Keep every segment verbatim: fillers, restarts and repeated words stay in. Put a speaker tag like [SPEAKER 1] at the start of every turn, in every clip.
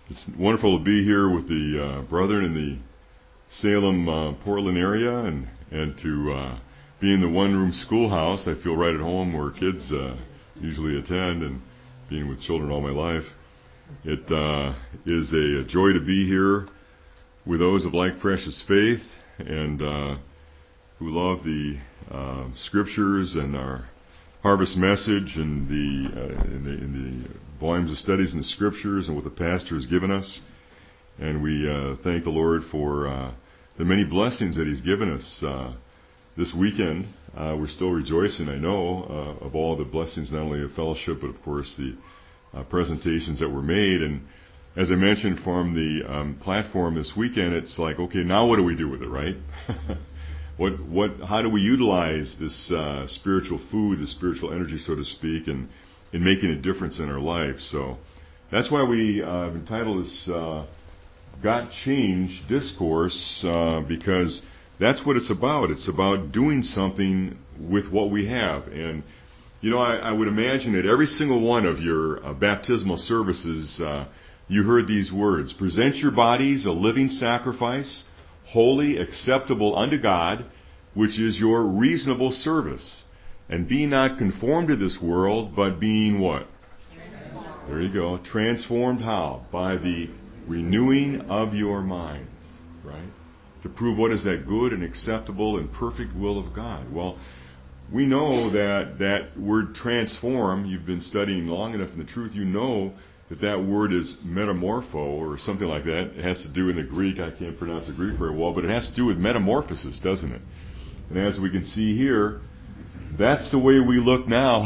[SPEAKER 1] It's wonderful to be here with the uh, brethren in the Salem, uh, Portland area, and and to uh, be in the one-room schoolhouse. I feel right at home where kids uh, usually attend, and being with children all my life. It uh, is a, a joy to be here with those of like precious faith and uh, who love the uh, scriptures and our harvest message and the, uh, in the in the volumes of studies in the scriptures and what the pastor has given us. And we uh, thank the Lord for uh, the many blessings that He's given us uh, this weekend. Uh, we're still rejoicing, I know, uh, of all the blessings, not only of fellowship, but of course the uh, presentations that were made. And as I mentioned from the um, platform this weekend, it's like, okay, now what do we do with it, right? What, what, how do we utilize this uh, spiritual food, the spiritual energy, so to speak, and in making a difference in our life? So that's why we uh, entitled this uh, "Got Change" discourse, uh, because that's what it's about. It's about doing something with what we have. And you know, I, I would imagine at every single one of your uh, baptismal services, uh, you heard these words: "Present your bodies a living sacrifice, holy, acceptable unto God, which is your reasonable service. And be not conformed to this world, but being" what? Transformed. There you go. Transformed how? By the renewing of your minds, right? To prove what is that good and acceptable and perfect will of God. Well, we know that that word transform, you've been studying long enough in the truth, you know that that word is metamorpho or something like that. It has to do in the Greek. I can't pronounce the Greek very well, but it has to do with metamorphosis, doesn't it? And as we can see here, that's the way we look now.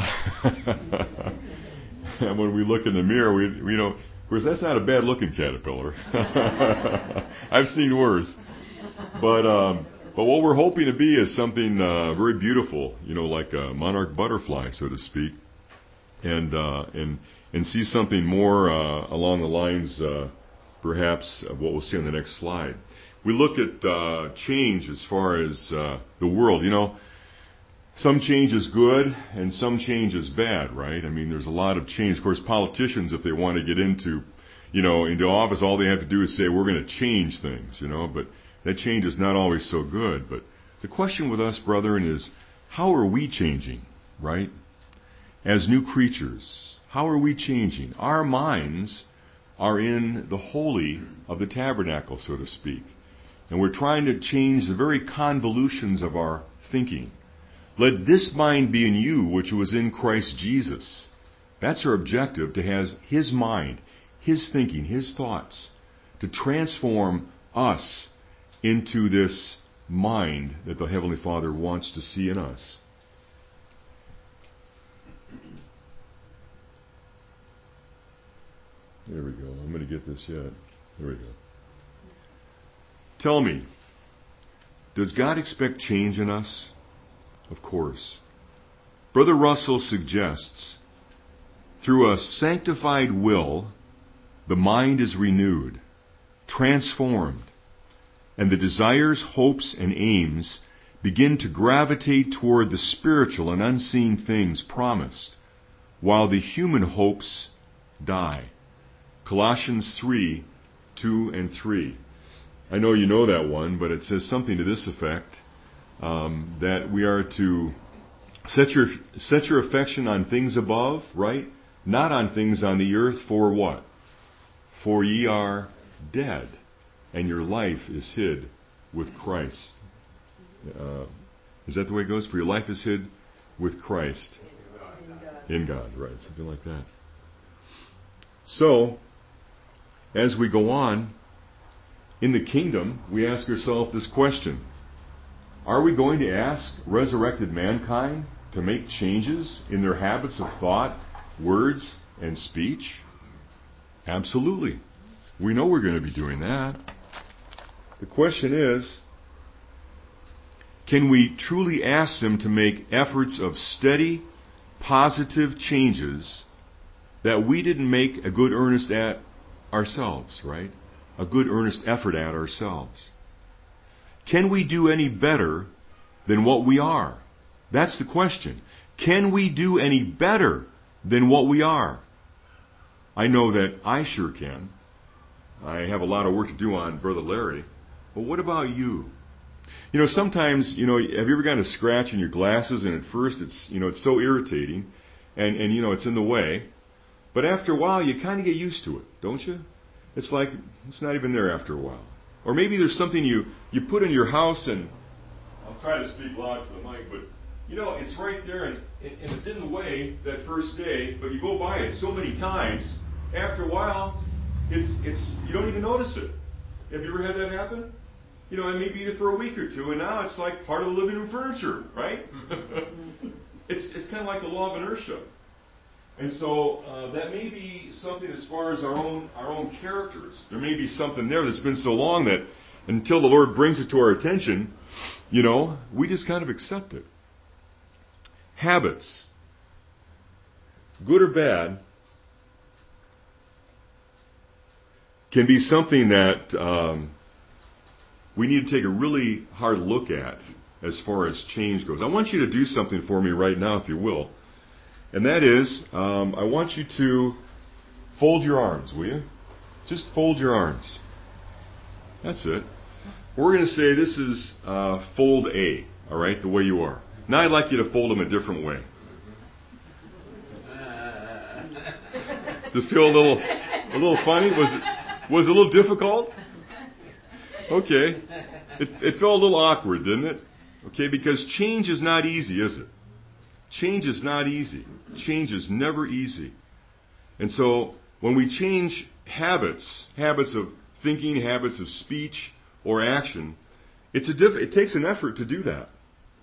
[SPEAKER 1] And when we look in the mirror, we, we know, of course, that's not a bad looking caterpillar. I've seen worse. But um, but what we're hoping to be is something uh, very beautiful, you know, like a monarch butterfly, so to speak, and uh, and and see something more uh, along the lines, uh, perhaps, of what we'll see on the next slide. We look at uh, change as far as uh, the world. You know, some change is good and some change is bad, right? I mean, there's a lot of change. Of course, politicians, if they want to get into, you know, into office, all they have to do is say, we're going to change things, you know, but that change is not always so good. But the question with us, brethren, is how are we changing, right? As new creatures, how are we changing? Our minds are in the holy of the tabernacle, so to speak. And we're trying to change the very convolutions of our thinking. Let this mind be in you, which was in Christ Jesus. That's our objective, to have His mind, His thinking, His thoughts, to transform us into this mind that the Heavenly Father wants to see in us. There we go. I'm going to get this yet. There we go. Tell me, does God expect change in us? Of course. Brother Russell suggests, through a sanctified will, the mind is renewed, transformed, and the desires, hopes, and aims begin to gravitate toward the spiritual and unseen things promised, while the human hopes die. Colossians three, two and three. I know you know that one, but it says something to this effect, um, that we are to set your set your affection on things above, right? Not on things on the earth, for what? For ye are dead, and your life is hid with Christ. Uh, is that the way it goes? For your life is hid with Christ. In God, right. Something like that. So, as we go on, in the kingdom, we ask ourselves this question: are we going to ask resurrected mankind to make changes in their habits of thought, words, and speech? Absolutely. We know we're going to be doing that. The question is, can we truly ask them to make efforts of steady, positive changes that we didn't make a good earnest at ourselves, right? A good earnest effort at ourselves. Can we do any better than what we are? That's the question. Can we do any better than what we are? I know that I sure can. I have a lot of work to do on Brother Larry. But what about you? You know, sometimes, you know, have you ever gotten a scratch in your glasses, and at first it's, you know, it's so irritating, and, and you know, it's in the way. But after a while, you kind of get used to it, don't you? It's like, it's not even there after a while. Or maybe there's something you, you put in your house, and I'll try to speak loud for the mic, but, you know, it's right there, and, and it's in the way that first day, but you go by it so many times, after a while, it's, it's, you don't even notice it. Have you ever had that happen? You know, and maybe either for a week or two, and now it's like part of the living room furniture, right? it's it's kind of like the law of inertia. And so uh, that may be something as far as our own our own characters. There may be something there that's been so long that until the Lord brings it to our attention, you know, we just kind of accept it. Habits, good or bad, can be something that um, we need to take a really hard look at as far as change goes. I want you to do something for me right now, if you will. And that is, um, I want you to fold your arms, will you? Just fold your arms. That's it. We're going to say this is uh, fold A, all right, the way you are. Now I'd like you to fold them a different way. Does it feel a little, a little funny? Was it, was it a little difficult? Okay. It, it felt a little awkward, didn't it? Okay, because change is not easy, is it? Change is not easy. Change is never easy. And so when we change habits, habits of thinking, habits of speech or action, it's a diff- it takes an effort to do that.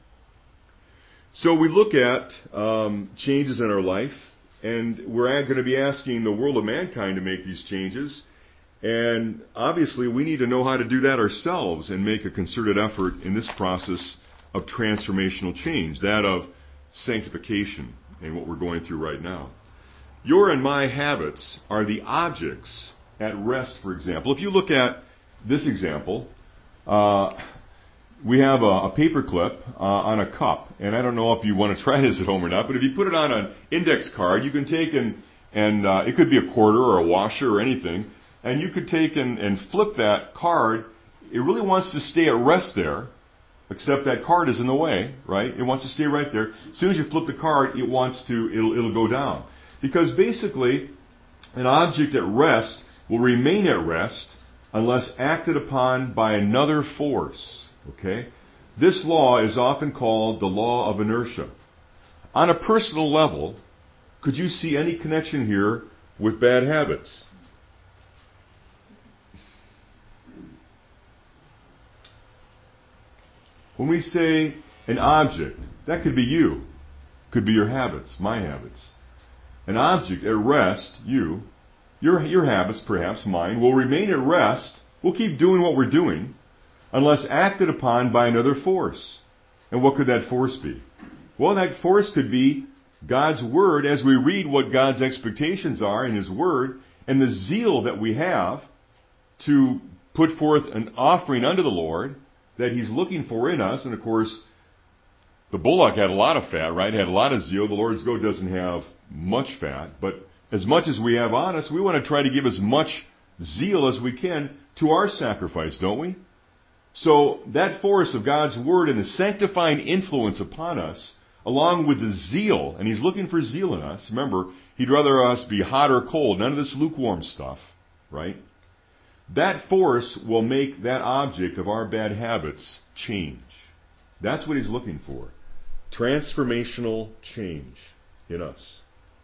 [SPEAKER 1] So we look at um, changes in our life, and we're going to be asking the world of mankind to make these changes. And obviously we need to know how to do that ourselves and make a concerted effort in this process of transformational change, that of sanctification and what we're going through right now. Your and my habits are the objects at rest, for example. If you look at this example, uh, we have a, a paper clip uh, on a cup. And I don't know if you want to try this at home or not, but if you put it on an index card, you can take and, and uh, it could be a quarter or a washer or anything, and you could take and, and flip that card. It really wants to stay at rest there, except that card is in the way, right? It wants to stay right there. As soon as you flip the card, it wants to, it'll, it'll go down. Because basically, an object at rest will remain at rest unless acted upon by another force, okay? This law is often called the law of inertia. On a personal level, could you see any connection here with bad habits? When we say an object, that could be you, could be your habits, my habits. An object at rest, you, your, your habits, perhaps mine, will remain at rest, we'll keep doing what we're doing, unless acted upon by another force. And what could that force be? Well, that force could be God's Word as we read what God's expectations are in His Word, and the zeal that we have to put forth an offering unto the Lord that He's looking for in us. And of course, the bullock had a lot of fat, right? It had a lot of zeal. The Lord's goat doesn't have much fat. But as much as we have on us, we want to try to give as much zeal as we can to our sacrifice, don't we? So that force of God's Word and the sanctifying influence upon us, along with the zeal, and He's looking for zeal in us. Remember, He'd rather us be hot or cold, none of this lukewarm stuff, right? That force will make that object of our bad habits change. That's what He's looking for. Transformational change in us.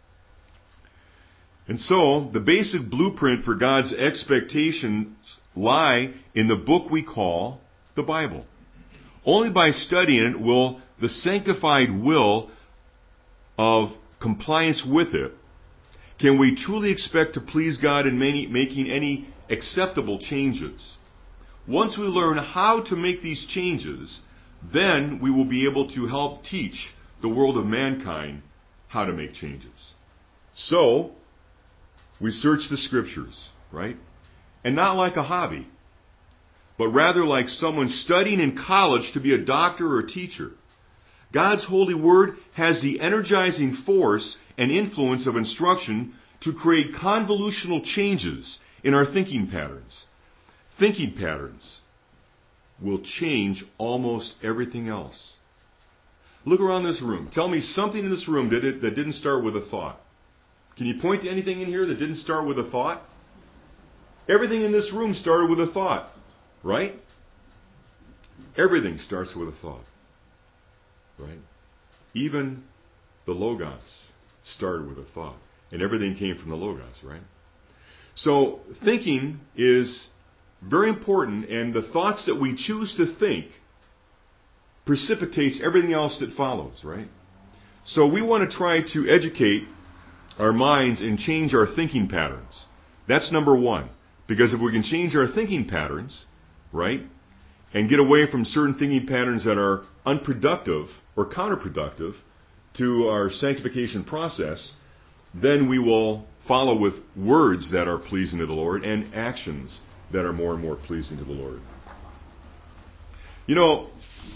[SPEAKER 1] And so, the basic blueprint for God's expectations lie in the book we call the Bible. Only by studying it will the sanctified will of compliance with it can we truly expect to please God in many, making any acceptable changes. Once we learn how to make these changes, then we will be able to help teach the world of mankind how to make changes. So, we search the Scriptures, right? And not like a hobby, but rather like someone studying in college to be a doctor or a teacher. God's holy word has the energizing force and influence of instruction to create convolutional changes in our thinking patterns. Thinking patterns will change almost everything else. Look around this room. Tell me something in this room that, it, that didn't start with a thought. Can you point to anything in here that didn't start with a thought? Everything in this room started with a thought, right? Everything starts with a thought, right? Even the Logos started with a thought, and everything came from the Logos, right? So thinking is very important, and the thoughts that we choose to think precipitates everything else that follows, right? So we want to try to educate our minds and change our thinking patterns. That's number one. Because if we can change our thinking patterns, right, and get away from certain thinking patterns that are unproductive or counterproductive to our sanctification process, then we will follow with words that are pleasing to the Lord and actions that are more and more pleasing to the Lord. You know,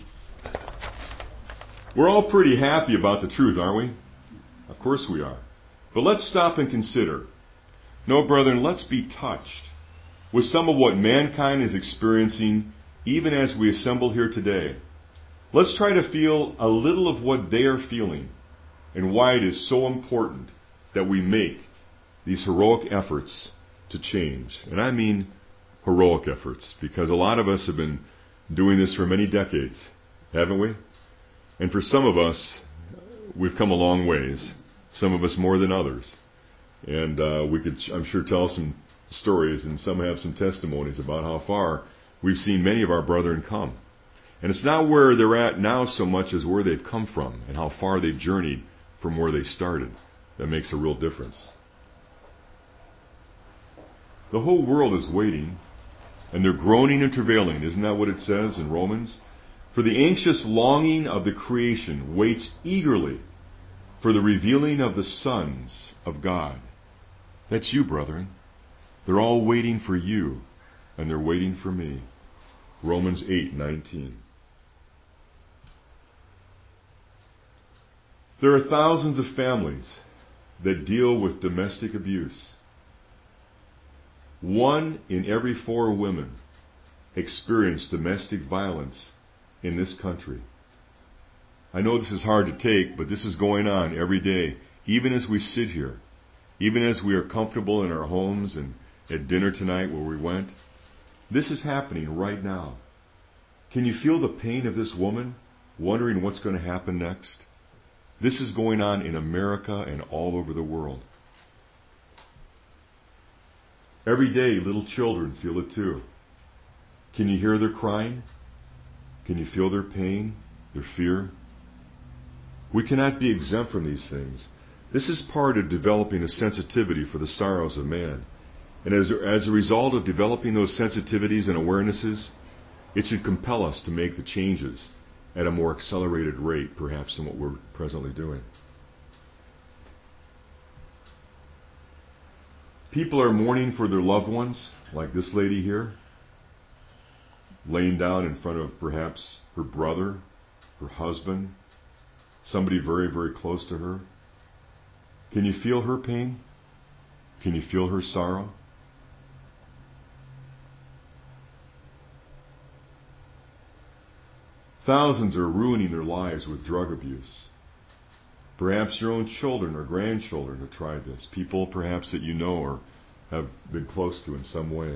[SPEAKER 1] we're all pretty happy about the truth, aren't we? Of course we are. But let's stop and consider. No, brethren, let's be touched with some of what mankind is experiencing even as we assemble here today. Let's try to feel a little of what they are feeling and why it is so important that we make these heroic efforts to change. And I mean heroic efforts, because a lot of us have been doing this for many decades, haven't we? And for some of us, we've come a long ways. Some of us more than others. And uh, we could, I'm sure, tell some stories, and some have some testimonies about how far we've seen many of our brethren come. And it's not where they're at now so much as where they've come from and how far they've journeyed from where they started. That makes a real difference. The whole world is waiting, and they're groaning and travailing. Isn't that what it says in Romans? For the anxious longing of the creation waits eagerly for the revealing of the sons of God. That's you, brethren. They're all waiting for you, and they're waiting for me. Romans eight nineteen. There are thousands of families that deal with domestic abuse. One in every four women experience domestic violence in this country. I know this is hard to take, but this is going on every day, even as we sit here, even as we are comfortable in our homes and at dinner tonight where we went. This is happening right now. Can you feel the pain of this woman wondering what's going to happen next? This is going on in America and all over the world. Every day, little children feel it too. Can you hear their crying? Can you feel their pain, their fear? We cannot be exempt from these things. This is part of developing a sensitivity for the sorrows of man. And as, as a result of developing those sensitivities and awarenesses, it should compel us to make the changes at a more accelerated rate, perhaps, than what we're presently doing. People are mourning for their loved ones, like this lady here, laying down in front of perhaps her brother, her husband, somebody very, very close to her. Can you feel her pain? Can you feel her sorrow? Thousands are ruining their lives with drug abuse. Perhaps your own children or grandchildren have tried this. People perhaps that you know or have been close to in some way.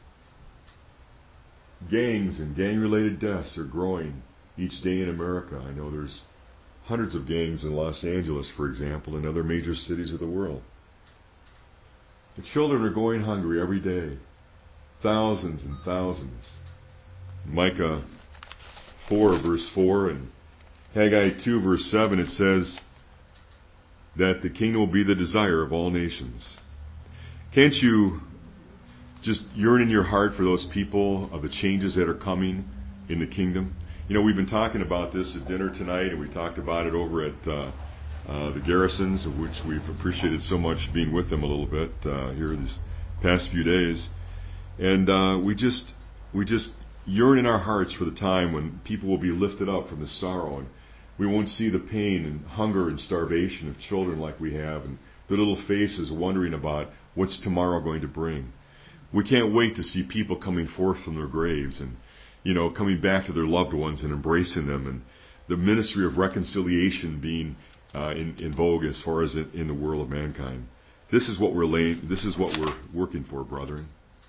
[SPEAKER 1] Gangs and gang-related deaths are growing each day in America. I know there's hundreds of gangs in Los Angeles, for example, and other major cities of the world. The children are going hungry every day. Thousands and thousands. Micah four, verse four, and Haggai two, verse seven, it says that the kingdom will be the desire of all nations. Can't you just yearn in your heart for those people of the changes that are coming in the kingdom? You know, we've been talking about this at dinner tonight, and we talked about it over at uh, uh, the Garrisons, of which we've appreciated so much being with them a little bit uh, here these past few days. And uh, we just we just yearn in our hearts for the time when people will be lifted up from the sorrow, and we won't see the pain and hunger and starvation of children like we have, and their little faces wondering about what's tomorrow going to bring. We can't wait to see people coming forth from their graves and, you know, coming back to their loved ones and embracing them, and the ministry of reconciliation being uh, in, in vogue as far as in, in the world of mankind. This is what we're laying, this is what we're working for, brethren.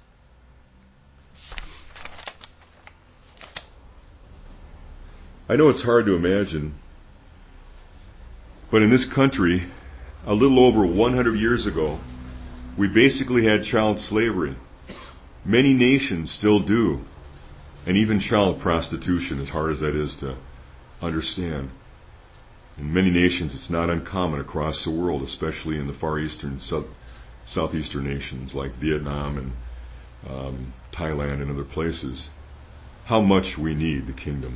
[SPEAKER 1] I know it's hard to imagine, but in this country, a little over one hundred years ago, we basically had child slavery. Many nations still do, and even child prostitution, as hard as that is to understand. In many nations, it's not uncommon across the world, especially in the Far Eastern, South, Southeastern nations like Vietnam and um, Thailand and other places. How much we need the kingdom.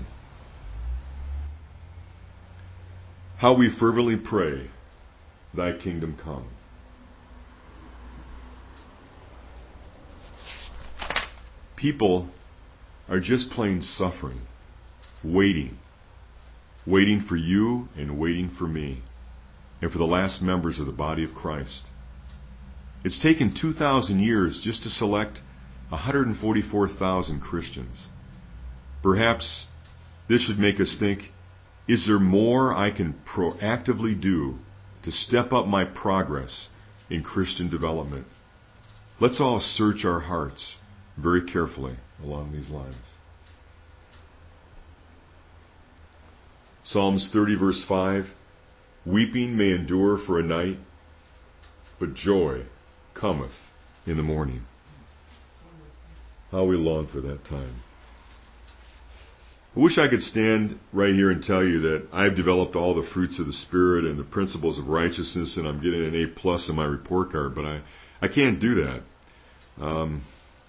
[SPEAKER 1] How we fervently pray, thy kingdom come. People are just plain suffering, waiting, waiting for you and waiting for me, and for the last members of the body of Christ. It's taken two thousand years just to select one hundred forty-four thousand Christians. Perhaps this should make us think, is there more I can proactively do to step up my progress in Christian development? Let's all search our hearts very carefully along these lines. Psalms thirty verse five, weeping may endure for a night, but joy cometh in the morning. How we long for that time. I wish I could stand right here and tell you that I've developed all the fruits of the Spirit and the principles of righteousness and I'm getting an A plus in my report card, but I, I can't do that. Um,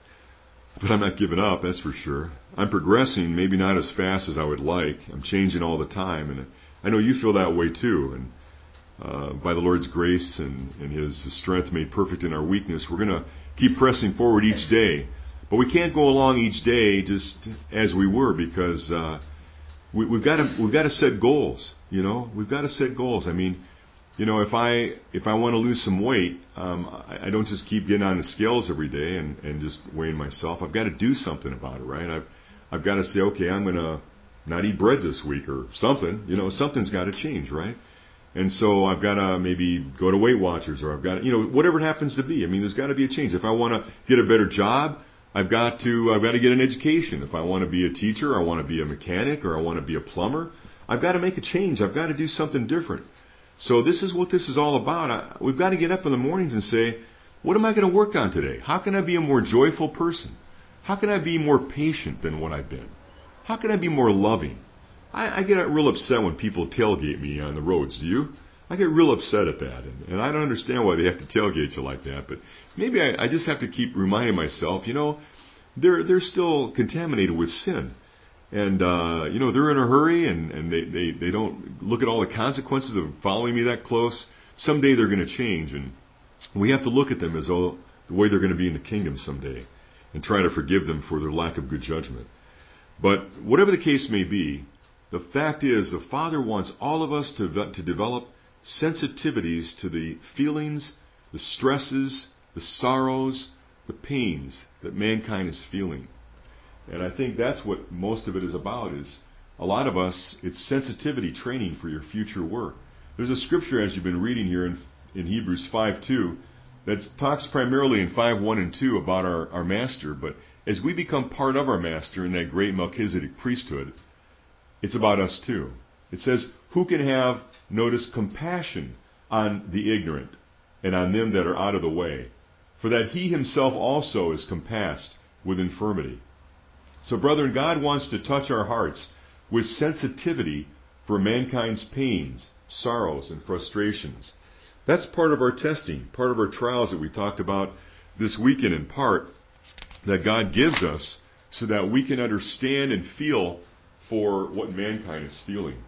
[SPEAKER 1] but I'm not giving up, that's for sure. I'm progressing, maybe not as fast as I would like. I'm changing all the time, and I know you feel that way too. And uh, by the Lord's grace and, and His strength made perfect in our weakness, we're going to keep pressing forward each day. But we can't go along each day just as we were, because uh, we, we've got to we've got to set goals. You know, we've got to set goals. I mean, you know, if I if I want to lose some weight, um, I, I don't just keep getting on the scales every day and, and just weighing myself. I've got to do something about it, right? I've I've got to say, okay, I'm going to not eat bread this week or something. You know, something's got to change, right? And so I've got to maybe go to Weight Watchers, or I've got to, you know, whatever it happens to be. I mean, there's got to be a change. If I want to get a better job, I've got to I've got to get an education. If I want to be a teacher, I want to be a mechanic, or I want to be a plumber, I've got to make a change. I've got to do something different. So this is what this is all about. I, we've got to get up in the mornings and say, what am I going to work on today? How can I be a more joyful person? How can I be more patient than what I've been? How can I be more loving? I, I get real upset when people tailgate me on the roads. Do you? I get real upset at that, and, and I don't understand why they have to tailgate you like that. But maybe I, I just have to keep reminding myself, you know, they're they're still contaminated with sin, and uh, you know they're in a hurry, and, and they, they, they don't look at all the consequences of following me that close. Someday they're going to change, and we have to look at them as though the way they're going to be in the kingdom someday, and try to forgive them for their lack of good judgment. But whatever the case may be, the fact is the Father wants all of us to to develop sensitivities to the feelings, the stresses, the sorrows, the pains that mankind is feeling. And I think that's what most of it is about, is a lot of us, it's sensitivity training for your future work. There's a scripture, as you've been reading here in, in Hebrews five two, that talks primarily in five one and two about our, our master, but as we become part of our master in that great Melchizedek priesthood, it's about us too. It says, who can have, notice, compassion on the ignorant and on them that are out of the way, for that he himself also is compassed with infirmity. So, brethren, God wants to touch our hearts with sensitivity for mankind's pains, sorrows, and frustrations. That's part of our testing, part of our trials that we talked about this weekend in part, that God gives us so that we can understand and feel for what mankind is feeling.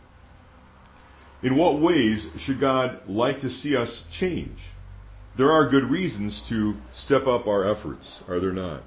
[SPEAKER 1] In what ways should God like to see us change? There are good reasons to step up our efforts, are there not?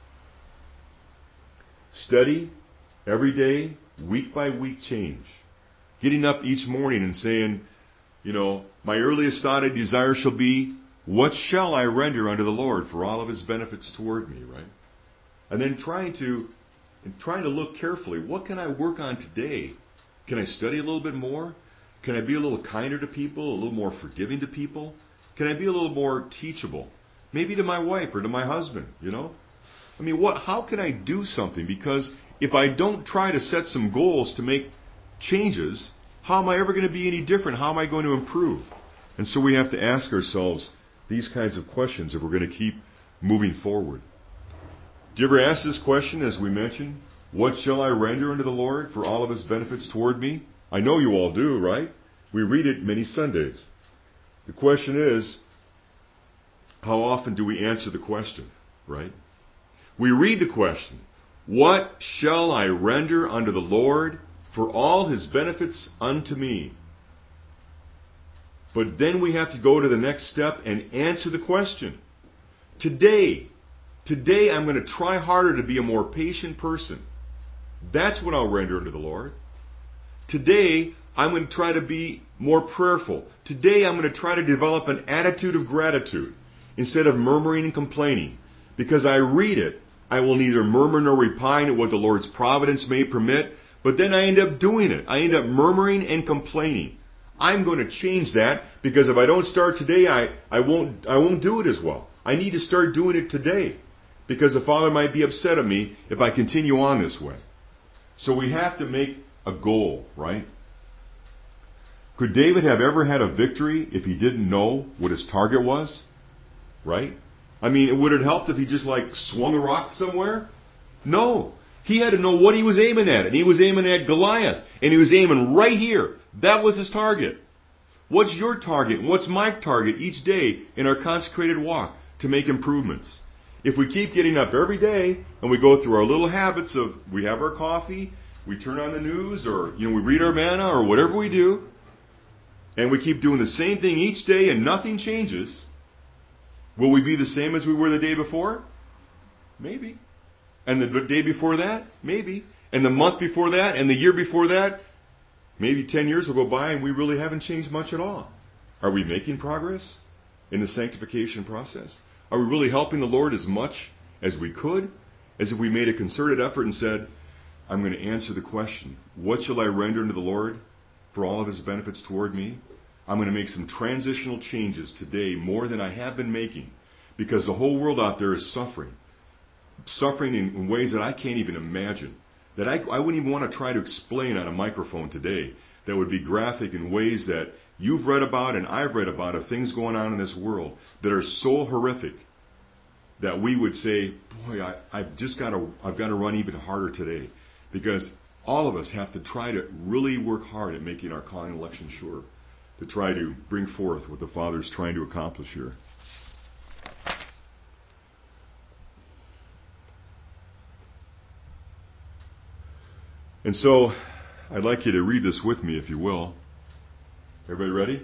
[SPEAKER 1] Steady, every day, week by week change. Getting up each morning and saying, you know, my earliest thought and desire shall be, What shall I render unto the Lord for all of His benefits toward me, right? And then trying to, trying to look carefully, what can I work on today? Can I study a little bit more? Can I be a little kinder to people, a little more forgiving to people? Can I be a little more teachable? Maybe to my wife or to my husband, you know? I mean, what? How can I do something? Because if I don't try to set some goals to make changes, how am I ever going to be any different? How am I going to improve? And so we have to ask ourselves these kinds of questions if we're going to keep moving forward. Do you ever ask this question, as we mentioned? What shall I render unto the Lord for all of His benefits toward me? I know you all do, right? We read it many Sundays. The question is, how often do we answer the question, right? We read the question, what shall I render unto the Lord for all His benefits unto me? But then we have to go to the next step and answer the question. Today, today I'm going to try harder to be a more patient person. That's what I'll render unto the Lord. Today, I'm going to try to be more prayerful. Today, I'm going to try to develop an attitude of gratitude instead of murmuring and complaining. Because I read it, I will neither murmur nor repine at what the Lord's providence may permit, but then I end up doing it. I end up murmuring and complaining. I'm going to change that, because if I don't start today, I, I won't I won't do it as well. I need to start doing it today, because the Father might be upset at me if I continue on this way. So we have to make a goal, right? Could David have ever had a victory if he didn't know what his target was? Right? I mean, would it help if he just like swung a rock somewhere? No. He had to know what he was aiming at. And he was aiming at Goliath. And he was aiming right here. That was his target. What's your target? What's my target each day in our consecrated walk to make improvements? If we keep getting up every day and we go through our little habits of, we have our coffee, we turn on the news, or you know, we read our manna, or whatever we do, and we keep doing the same thing each day and nothing changes, will we be the same as we were the day before? Maybe. And the day before that? Maybe. And the month before that? And the year before that? Maybe ten years will go by and we really haven't changed much at all. Are we making progress in the sanctification process? Are we really helping the Lord as much as we could? As if we made a concerted effort and said, I'm going to answer the question, what shall I render unto the Lord for all of His benefits toward me? I'm going to make some transitional changes today more than I have been making, because the whole world out there is suffering. Suffering in, in ways that I can't even imagine. That I, I wouldn't even want to try to explain on a microphone today. That would be graphic in ways that you've read about and I've read about, of things going on in this world that are so horrific that we would say, boy, I, I've just got to, I've got to run even harder today. Because all of us have to try to really work hard at making our calling and election sure. To try to bring forth what the Father's trying to accomplish here. And so, I'd like you to read this with me, if you will. Everybody ready?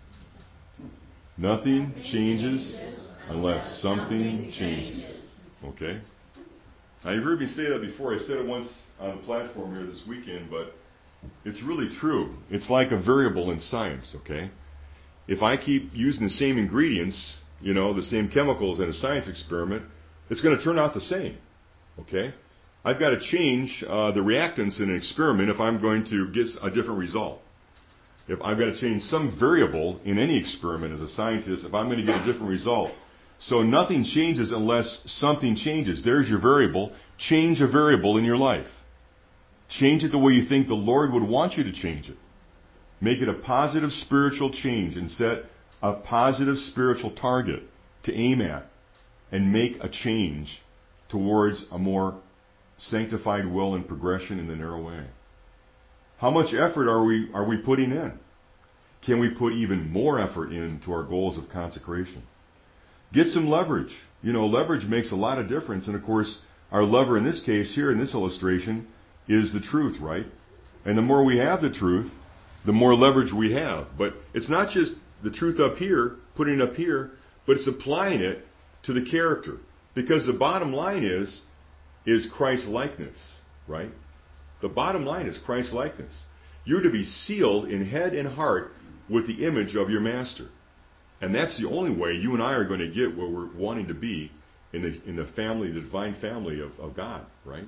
[SPEAKER 1] Nothing changes unless something changes. Okay? Now, you've heard me say that before. I said it once on the platform here this weekend, but it's really true. It's like a variable in science, okay? If I keep using the same ingredients, you know, the same chemicals in a science experiment, it's going to turn out the same, okay? I've got to change uh, the reactants in an experiment if I'm going to get a different result. If I've got to change some variable in any experiment as a scientist, if I'm going to get a different result. So nothing changes unless something changes. There's your variable. Change a variable in your life. Change it the way you think the Lord would want you to change it. Make it a positive spiritual change and set a positive spiritual target to aim at and make a change towards a more sanctified will and progression in the narrow way. How much effort are we are we putting in? Can we put even more effort into our goals of consecration? Get some leverage. You know, leverage makes a lot of difference. And of course, our lever in this case here in this illustration is the truth, right? And the more we have the truth, the more leverage we have. But it's not just the truth up here, putting it up here, but it's applying it to the character. Because the bottom line is, is Christ-likeness, right? The bottom line is Christ-likeness. You're to be sealed in head and heart with the image of your Master. And that's the only way you and I are going to get where we're wanting to be in the in the family, the divine family of, of God, right?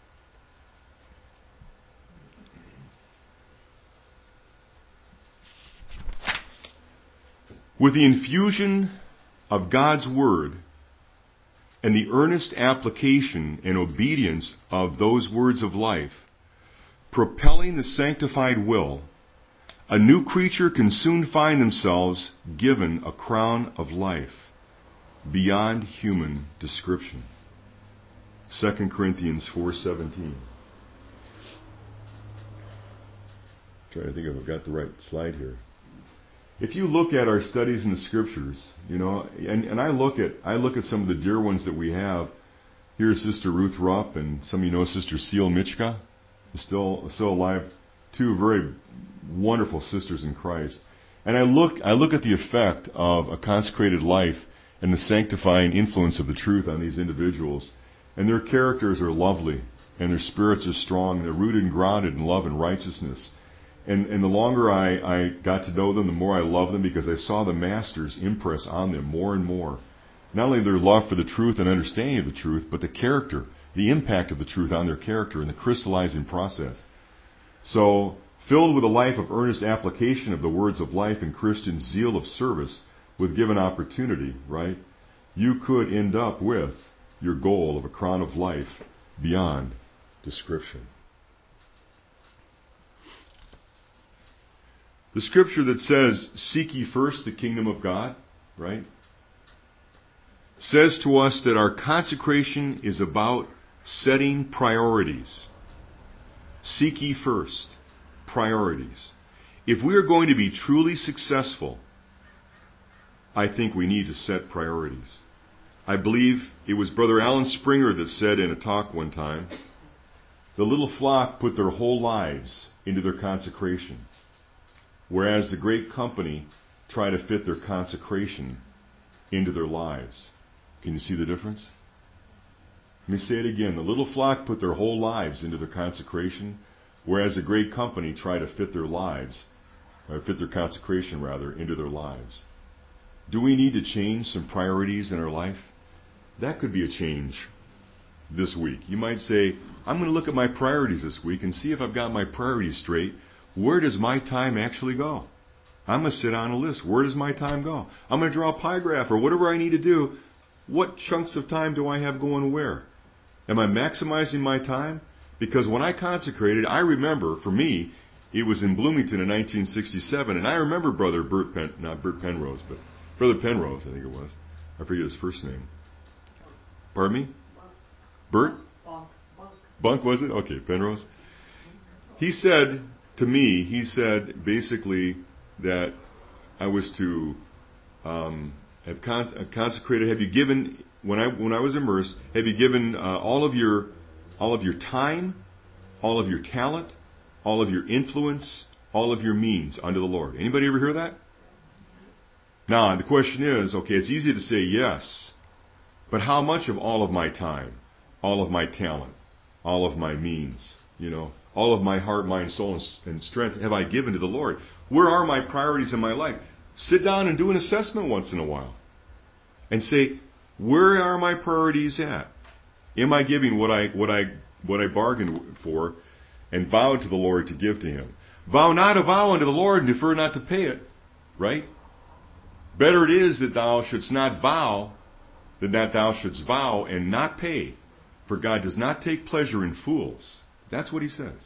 [SPEAKER 1] With the infusion of God's Word and the earnest application and obedience of those words of life, propelling the sanctified will, a new creature can soon find themselves given a crown of life beyond human description. Second Corinthians four seventeen. Trying to think if I've got the right slide here. If you look at our studies in the scriptures, you know, and, and I look at I look at some of the dear ones that we have. Here's Sister Ruth Rupp, and some of you know Sister Seal Michka, still still alive. Two very wonderful sisters in Christ. And I look I look at the effect of a consecrated life and the sanctifying influence of the truth on these individuals. And their characters are lovely, and their spirits are strong, and they're rooted and grounded in love and righteousness. And, and the longer I, I got to know them, the more I love them, because I saw the Masters impress on them more and more. Not only their love for the truth and understanding of the truth, but the character, the impact of the truth on their character and the crystallizing process. So, filled with a life of earnest application of the words of life and Christian zeal of service, with given opportunity, right, you could end up with your goal of a crown of life beyond description. The scripture that says, seek ye first the kingdom of God, right, says to us that our consecration is about setting priorities. Seek ye first. Priorities. If we are going to be truly successful, I think we need to set priorities. I believe it was Brother Alan Springer that said in a talk one time, the little flock put their whole lives into their consecration, whereas the great company try to fit their consecration into their lives. Can you see the difference? Let me say it again. The little flock put their whole lives into their consecration, whereas the great company try to fit their lives, or fit their consecration rather, into their lives. Do we need to change some priorities in our life? That could be a change this week. You might say, I'm going to look at my priorities this week and see if I've got my priorities straight. Where does my time actually go? I'm going to sit on a list. Where does my time go? I'm going to draw a pie graph or whatever I need to do. What chunks of time do I have going where? Am I maximizing my time? Because when I consecrated, I remember, for me, it was in Bloomington in nineteen sixty-seven, and I remember Brother Bert Pen, not Bert Penrose, but Brother Penrose, I think it was. I forget his first name. Pardon me? Bert?
[SPEAKER 2] Bunk. Bunk.
[SPEAKER 1] Bunk, was it? Okay, Penrose. He said to me, he said basically that I was to um, have con- consecrated, have you given, when I when I was immersed, have you given uh, all of your all of your time, all of your talent, all of your influence, all of your means unto the Lord? Anybody ever hear that? Now, the question is, okay, it's easy to say yes, but how much of all of my time, all of my talent, all of my means, you know, all of my heart, mind, soul, and strength have I given to the Lord? Where are my priorities in my life? Sit down and do an assessment once in a while and say, where are my priorities at? Am I giving what I what I what I bargained for and vowed to the Lord to give to Him? Vow not a vow unto the Lord and defer not to pay it, right? Better it is that thou shouldst not vow than that thou shouldst vow and not pay, for God does not take pleasure in fools. That's what He says.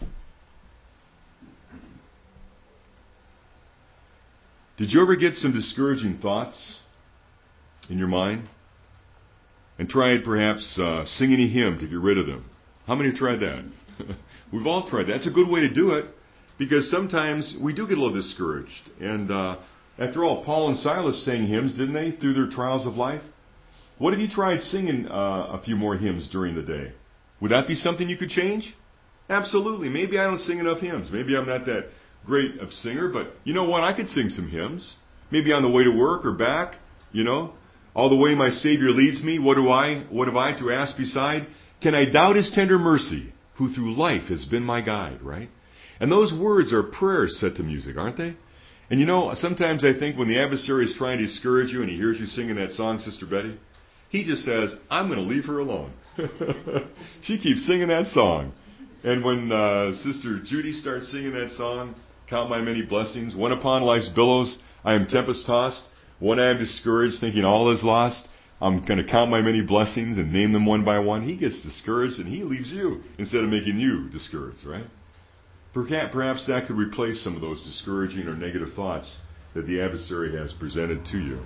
[SPEAKER 1] Did you ever get some discouraging thoughts in your mind? And tried perhaps uh, singing a hymn to get rid of them? How many have tried that? We've all tried that. That's a good way to do it, because sometimes we do get a little discouraged. And uh, after all, Paul and Silas sang hymns, didn't they, through their trials of life? What if you tried singing uh, a few more hymns during the day? Would that be something you could change? Absolutely. Maybe I don't sing enough hymns. Maybe I'm not that great of a singer, but you know what? I could sing some hymns. Maybe on the way to work or back, you know. All the way my Savior leads me, what do I, what have I to ask beside? Can I doubt His tender mercy, who through life has been my guide, right? And those words are prayers set to music, aren't they? And you know, sometimes I think when the adversary is trying to discourage you and he hears you singing that song, Sister Betty, he just says, I'm going to leave her alone. She keeps singing that song. And when uh, Sister Judy starts singing that song, Count My Many Blessings, when upon life's billows I am tempest-tossed, when I am discouraged, thinking all is lost, I'm going to count my many blessings and name them one by one. He gets discouraged and he leaves you instead of making you discouraged, right? Perhaps that could replace some of those discouraging or negative thoughts that the adversary has presented to you.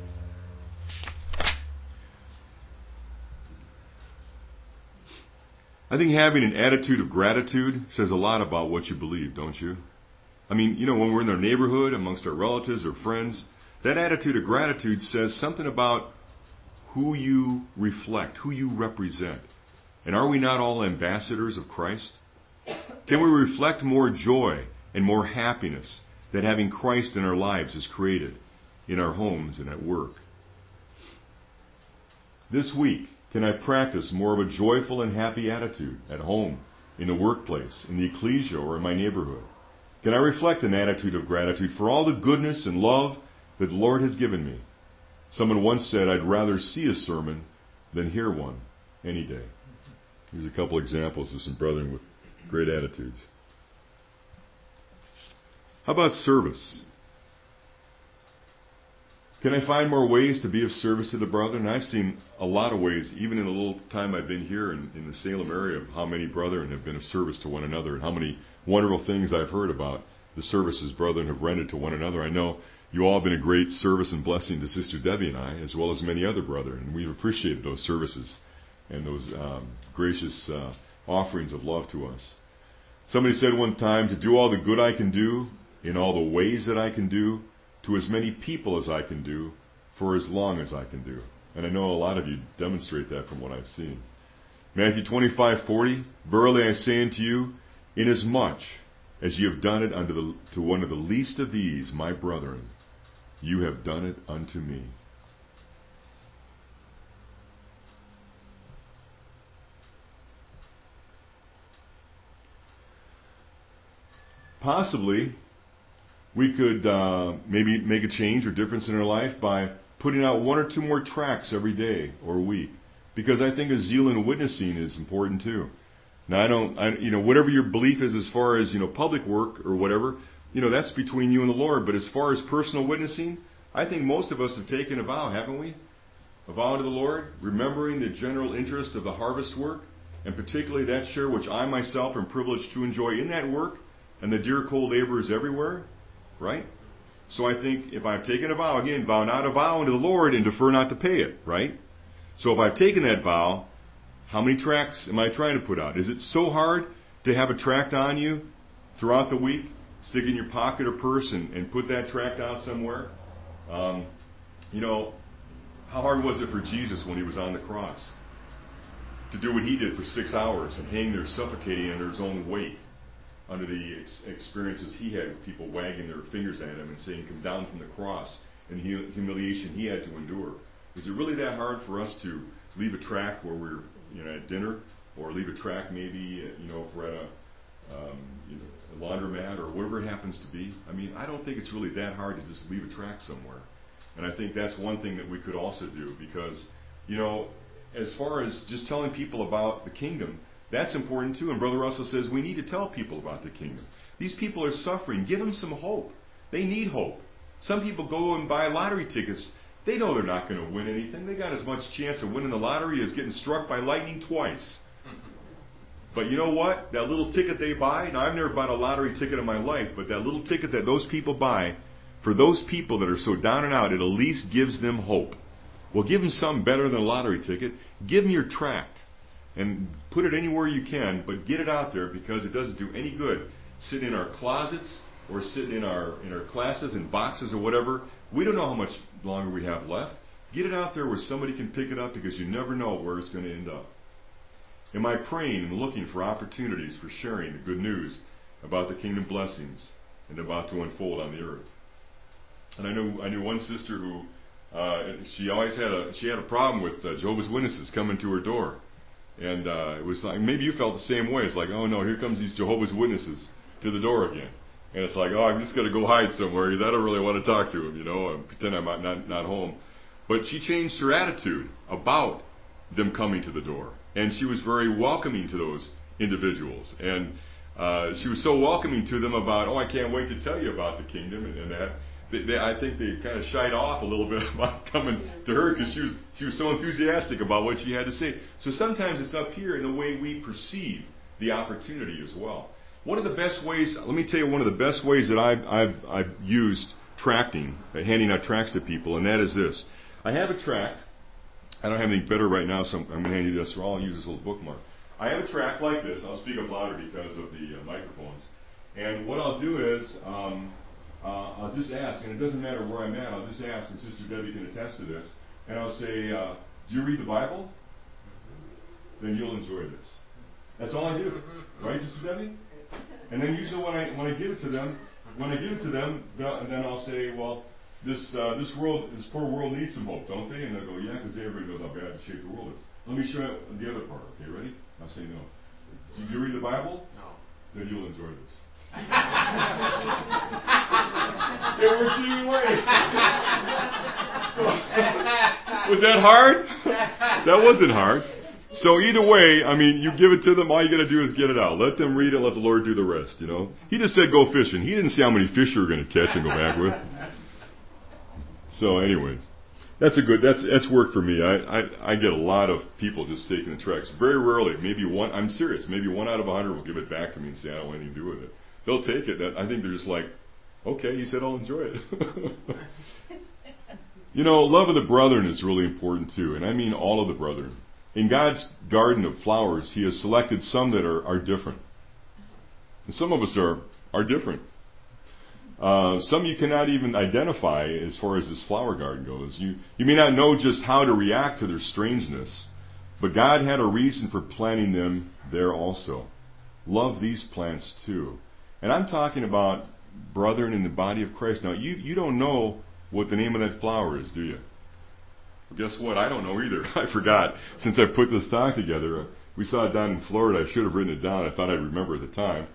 [SPEAKER 1] I think having an attitude of gratitude says a lot about what you believe, don't you? I mean, you know, when we're in our neighborhood, amongst our relatives or friends, that attitude of gratitude says something about who you reflect, who you represent. And are we not all ambassadors of Christ? Can we reflect more joy and more happiness that having Christ in our lives has created in our homes and at work? This week, can I practice more of a joyful and happy attitude at home, in the workplace, in the ecclesia, or in my neighborhood? Can I reflect an attitude of gratitude for all the goodness and love that the Lord has given me? Someone once said, I'd rather see a sermon than hear one any day. Here's a couple examples of some brethren with great attitudes. How about service? Can I find more ways to be of service to the brethren? I've seen a lot of ways, even in the little time I've been here in, in the Salem area, of how many brethren have been of service to one another and how many wonderful things I've heard about the services brethren have rendered to one another. I know you all have been a great service and blessing to Sister Debbie and I, as well as many other brethren, and we've appreciated those services and those um, gracious uh, offerings of love to us. Somebody said one time, to do all the good I can do, in all the ways that I can do, to as many people as I can do, for as long as I can do. And I know a lot of you demonstrate that from what I've seen. Matthew twenty-five forty, verily I say unto you, inasmuch as ye have done it unto the, to one of the least of these, my brethren, you have done it unto me. Possibly, we could uh, maybe make a change or difference in our life by putting out one or two more tracts every day or week, because I think a zeal in witnessing is important too. Now, I don't, I, you know, whatever your belief is as far as, you know, public work or whatever, you know, that's between you and the Lord. But as far as personal witnessing, I think most of us have taken a vow, haven't we? A vow to the Lord, remembering the general interest of the harvest work, and particularly that share which I myself am privileged to enjoy in that work, and the dear co-laborers everywhere, right? So I think if I've taken a vow, again, vow not a vow unto the Lord and defer not to pay it, right? So if I've taken that vow, how many tracts am I trying to put out? Is it so hard to have a tract on you throughout the week? Stick it in your pocket or purse and, and put that tract out somewhere? Um, you know, how hard was it for Jesus when he was on the cross to do what he did for six hours and hang there suffocating under his own weight, under the ex- experiences he had with people wagging their fingers at him and saying, come down from the cross, and the humiliation he had to endure? Is it really that hard for us to leave a tract where we're, you know, at dinner, or leave a tract maybe, you know, if we're at a, um, you know, a laundromat or whatever it happens to be? I mean, I don't think it's really that hard to just leave a tract somewhere. And I think that's one thing that we could also do, because, you know, as far as just telling people about the kingdom, that's important too. And Brother Russell says we need to tell people about the kingdom. These people are suffering. Give them some hope. They need hope. Some people go and buy lottery tickets. They know they're not going to win anything. They got as much chance of winning the lottery as getting struck by lightning twice. But you know what? That little ticket they buy, now I've never bought a lottery ticket in my life, but that little ticket that those people buy, for those people that are so down and out, it at least gives them hope. Well, give them something better than a lottery ticket. Give them your tract. And put it anywhere you can, but get it out there, because it doesn't do any good sitting in our closets or sitting in our in our classes in boxes or whatever. We don't know how much longer we have left. Get it out there where somebody can pick it up, because you never know where it's going to end up. Am I praying and looking for opportunities for sharing the good news about the kingdom blessings and about to unfold on the earth? And I knew I knew one sister who uh, she always had a she had a problem with uh, Jehovah's Witnesses coming to her door. And uh, it was like, maybe you felt the same way. It's like, oh no, here comes these Jehovah's Witnesses to the door again. And it's like, oh, I'm just going to go hide somewhere because I don't really want to talk to him, you know, and pretend I'm not, not home. But she changed her attitude about them coming to the door. And she was very welcoming to those individuals. And uh, she was so welcoming to them about, oh, I can't wait to tell you about the kingdom and, and that. They, they, I think they kind of shied off a little bit about coming to her because she was, she was so enthusiastic about what she had to say. So sometimes it's up here in the way we perceive the opportunity as well. One of the best ways, let me tell you one of the best ways that I've, I've, I've used tracting, uh, handing out tracts to people, and that is this. I have a tract. I don't have anything better right now, so I'm, I'm going to hand you this, or I'll use this little bookmark. I have a tract like this. I'll speak up louder because of the uh, microphones. And what I'll do is, um, uh, I'll just ask, and it doesn't matter where I'm at, I'll just ask, and Sister Debbie can attest to this, and I'll say, uh, do you read the Bible? Then you'll enjoy this. That's all I do. Right, Sister Debbie? And then usually when I when I give it to them, when I give it to them, then I'll say, well, this uh, this world, this poor world needs some hope, don't they? And they'll go, yeah, because everybody knows how bad the shape the world is. Let me show you the other part. Okay, ready? I'll say no. Did you read the Bible? No. Then you'll enjoy this. It works either way. So, was that hard? That wasn't hard. So either way, I mean, you give it to them, all you got to do is get it out. Let them read it, let the Lord do the rest, you know. He just said go fishing. He didn't say how many fish you were going to catch and go back with. So anyways, that's a good, that's that's work for me. I, I, I get a lot of people just taking the tracks. Very rarely, maybe one, I'm serious, maybe one out of a hundred will give it back to me and say, I don't want anything to do with it. They'll take it. That, I think they're just like, okay, you said I'll enjoy it. You know, love of the brethren is really important too, and I mean all of the brethren. In God's garden of flowers, He has selected some that are, are different. And some of us are, are different. Uh, some you cannot even identify as far as this flower garden goes. You, you may not know just how to react to their strangeness, but God had a reason for planting them there also. Love these plants too. And I'm talking about brethren in the body of Christ. Now, you, you don't know what the name of that flower is, do you? Well, guess what? I don't know either. I forgot. Since I put this talk together, uh, we saw it down in Florida. I should have written it down. I thought I'd remember at the time.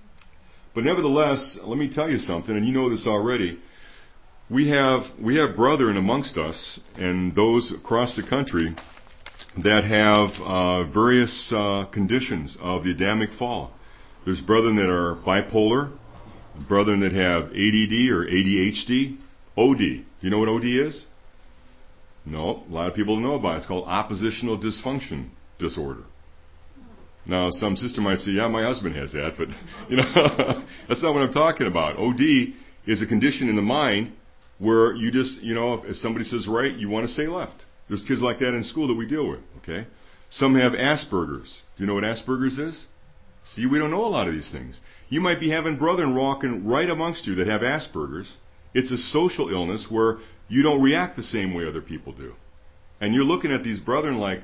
[SPEAKER 1] But nevertheless, let me tell you something, and you know this already. We have we have brethren amongst us, and those across the country that have uh, various uh, conditions of the Adamic fall. There's brethren that are bipolar, brethren that have A D D or A D H D, O D. Do you know what O D is? No, a lot of people don't know about it. It's called oppositional dysfunction disorder. Now, some sister might say, yeah, my husband has that, but, you know, that's not what I'm talking about. O D is a condition in the mind where you just, you know, if somebody says right, you want to say left. There's kids like that in school that we deal with, okay? Some have Asperger's. Do you know what Asperger's is? See, we don't know a lot of these things. You might be having brethren walking right amongst you that have Asperger's. It's a social illness where you don't react the same way other people do. And you're looking at these brethren like,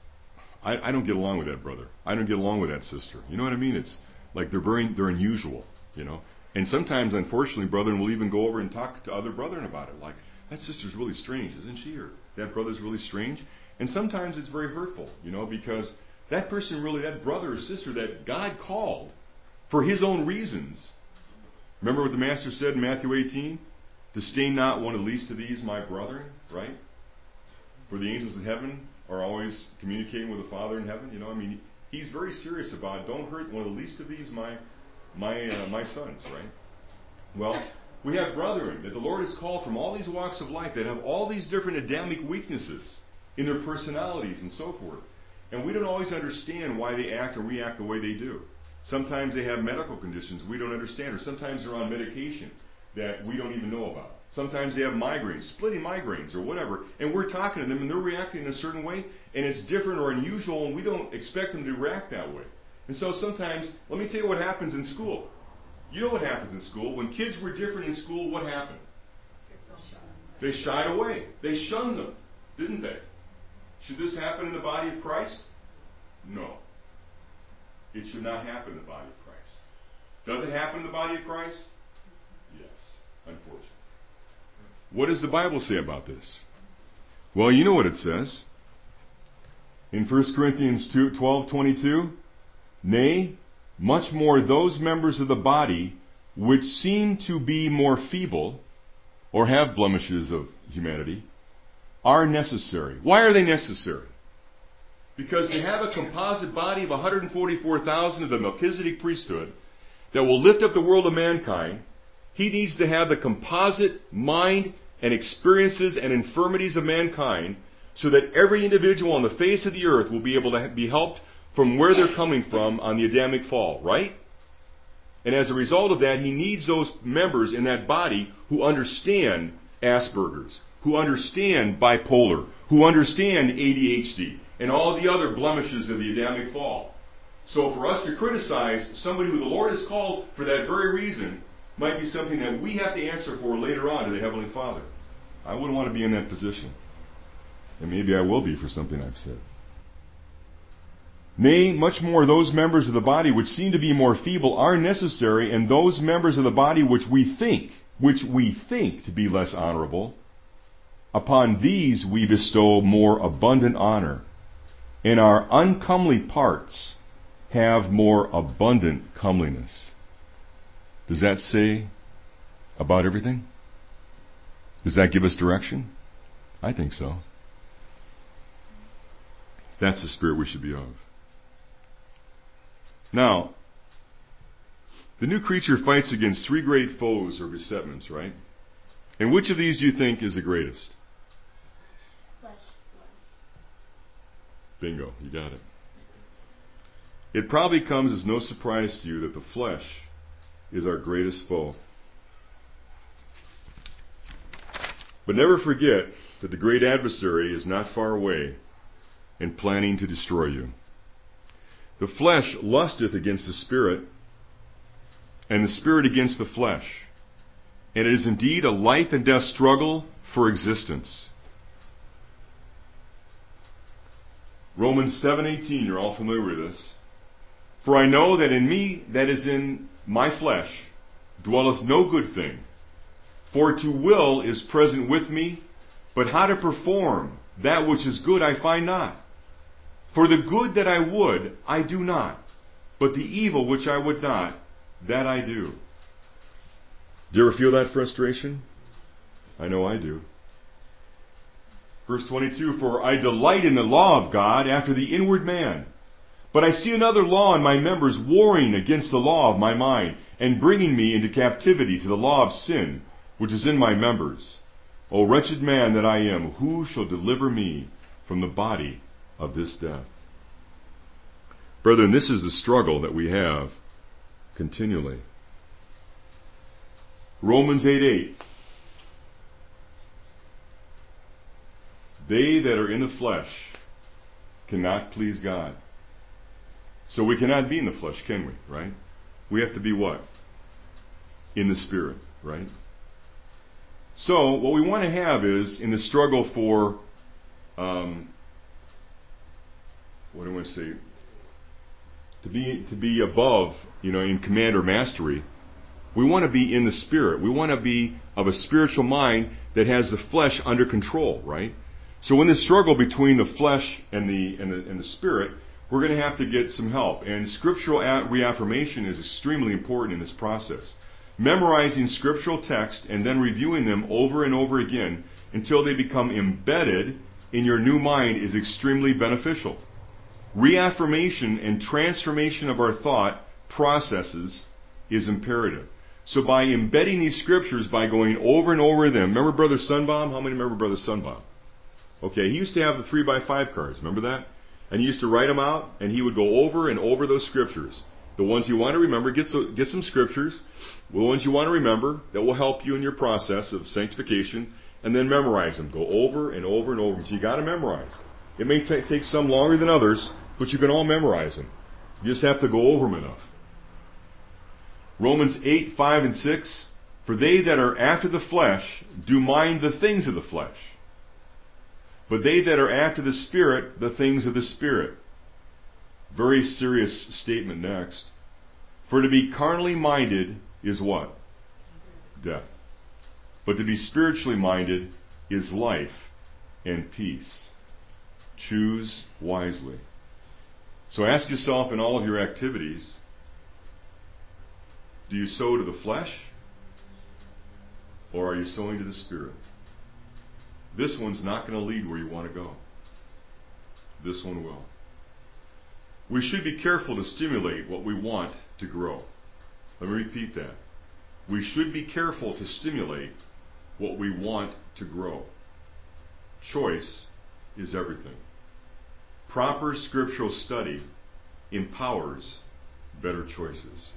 [SPEAKER 1] I, I don't get along with that brother. I don't get along with that sister. You know what I mean? It's like they're very, they're unusual, you know. And sometimes, unfortunately, brethren will even go over and talk to other brethren about it. Like, that sister's really strange, isn't she? Or that brother's really strange. And sometimes it's very hurtful, you know, because that person really, that brother or sister that God called for His own reasons. Remember what the Master said in Matthew eighteen? Disdain not one of the least of these, my brethren, right? For the angels in heaven are always communicating with the Father in heaven. You know, I mean, He's very serious about, don't hurt one of the least of these, my my uh, my sons, right? Well, we have brethren that the Lord has called from all these walks of life that have all these different Adamic weaknesses in their personalities and so forth. And we don't always understand why they act or react the way they do. Sometimes they have medical conditions we don't understand, or sometimes they're on medication that we don't even know about. Sometimes they have migraines, splitting migraines or whatever, and we're talking to them and they're reacting in a certain way, and it's different or unusual, and we don't expect them to react that way. And so sometimes, let me tell you what happens in school. You know what happens in school. When kids were different in school, what happened? They shied away. They shunned them, didn't they? Should this happen in the body of Christ? No. It should not happen in the body of Christ. Does it happen in the body of Christ? Yes, unfortunately. What does the Bible say about this? Well, you know what it says. In First Corinthians twelve twenty-two, nay, much more those members of the body which seem to be more feeble or have blemishes of humanity are necessary. Why are they necessary? Because to have a composite body of one hundred forty-four thousand of the Melchizedek priesthood that will lift up the world of mankind, he needs to have the composite mind and experiences and infirmities of mankind so that every individual on the face of the earth will be able to be helped from where they're coming from on the Adamic fall, right? And as a result of that, he needs those members in that body who understand Asperger's, who understand bipolar, who understand A D H D, and all the other blemishes of the Adamic fall. So for us to criticize somebody who the Lord has called for that very reason might be something that we have to answer for later on to the Heavenly Father. I wouldn't want to be in that position. And maybe I will be for something I've said. Nay, much more, those members of the body which seem to be more feeble are necessary, and those members of the body which we think, which we think to be less honorable, upon these we bestow more abundant honor, and our uncomely parts have more abundant comeliness. Does that say about everything? Does that give us direction? I think so. That's the spirit we should be of. Now, the new creature fights against three great foes or besetments, right? And which of these do you think is the greatest?
[SPEAKER 2] Flesh.
[SPEAKER 1] Bingo, you got it. It probably comes as no surprise to you that the flesh is our greatest foe. But never forget that the great adversary is not far away and planning to destroy you. The flesh lusteth against the spirit, and the spirit against the flesh. And it is indeed a life and death struggle for existence. Romans seven eighteen, you're all familiar with this. For I know that in me, that is in my flesh, dwelleth no good thing. For to will is present with me, but how to perform that which is good I find not. For the good that I would, I do not, but the evil which I would not, that I do. Do you ever feel that frustration? I know I do. Verse twenty-two, for I delight in the law of God after the inward man. But I see another law in my members warring against the law of my mind, and bringing me into captivity to the law of sin, which is in my members. O wretched man that I am, who shall deliver me from the body of this death? Brethren, this is the struggle that we have continually. Romans eight eight. They that are in the flesh cannot please God. So we cannot be in the flesh, can we? Right? We have to be what? In the Spirit, right? So what we want to have is, in the struggle for, um, what do I want to say? To be to be above, you know, in command or mastery, we want to be in the Spirit. We want to be of a spiritual mind that has the flesh under control, right? So in this struggle between the flesh and the and the, and the Spirit, we're going to have to get some help. And scriptural reaffirmation is extremely important in this process. Memorizing scriptural text and then reviewing them over and over again until they become embedded in your new mind is extremely beneficial. Reaffirmation and transformation of our thought processes is imperative. So by embedding these scriptures, by going over and over them, remember Brother Sunbaum? How many remember Brother Sunbaum? Okay, he used to have the three by five cards, remember that? And he used to write them out, and he would go over and over those scriptures. The ones you want to remember, get, so, get some scriptures. The ones you want to remember that will help you in your process of sanctification, and then memorize them. Go over and over and over. So you got to memorize. It may t- take some longer than others, but you can all memorize them. You just have to go over them enough. Romans eight, five, and six. For they that are after the flesh do mind the things of the flesh, but they that are after the Spirit, the things of the Spirit. Very serious statement next. For to be carnally minded is what? Death. But to be spiritually minded is life and peace. Choose wisely. So ask yourself in all of your activities, Do you sow to the flesh? Or are you sowing to the Spirit? This one's not going to lead where you want to go. This one will. We should be careful to stimulate what we want to grow. Let me repeat that. We should be careful to stimulate what we want to grow. Choice is everything. Proper scriptural study empowers better choices.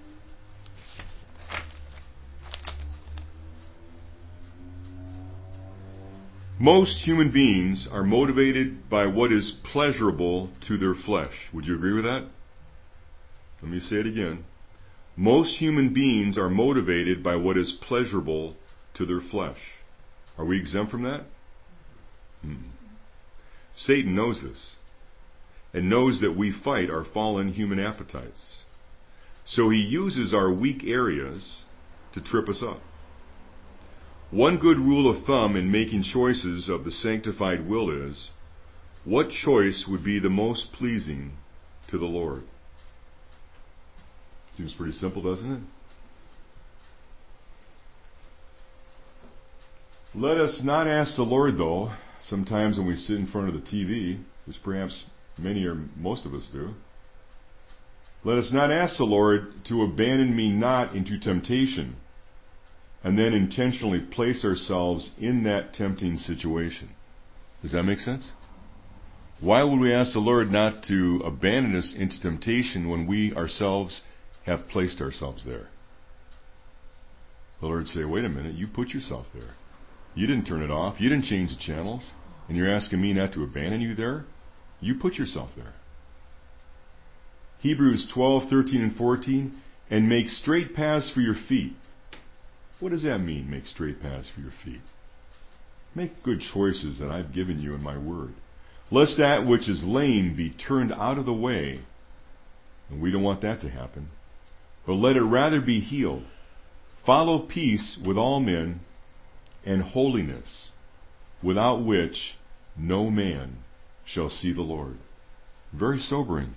[SPEAKER 1] Most human beings are motivated by what is pleasurable to their flesh. Would you agree with that? Let me say it again. Most human beings are motivated by what is pleasurable to their flesh. Are we exempt from that? Hmm. Satan knows this, and knows that we fight our fallen human appetites. So he uses our weak areas to trip us up. One good rule of thumb in making choices of the sanctified will is, what choice would be the most pleasing to the Lord? Seems pretty simple, doesn't it? Let us not ask the Lord, though, sometimes when we sit in front of the T V, which perhaps many or most of us do, let us not ask the Lord to abandon me not into temptation, and then intentionally place ourselves in that tempting situation. Does that make sense? Why would we ask the Lord not to abandon us into temptation when we ourselves have placed ourselves there? The Lord would say, wait a minute, you put yourself there. You didn't turn it off. You didn't change the channels. And you're asking me not to abandon you there? You put yourself there. Hebrews twelve, thirteen, and fourteen, and make straight paths for your feet. What does that mean, make straight paths for your feet? Make good choices that I've given you in my word. Lest that which is lame be turned out of the way. And we don't want that to happen. But let it rather be healed. Follow peace with all men and holiness, without which no man shall see the Lord. Very sobering.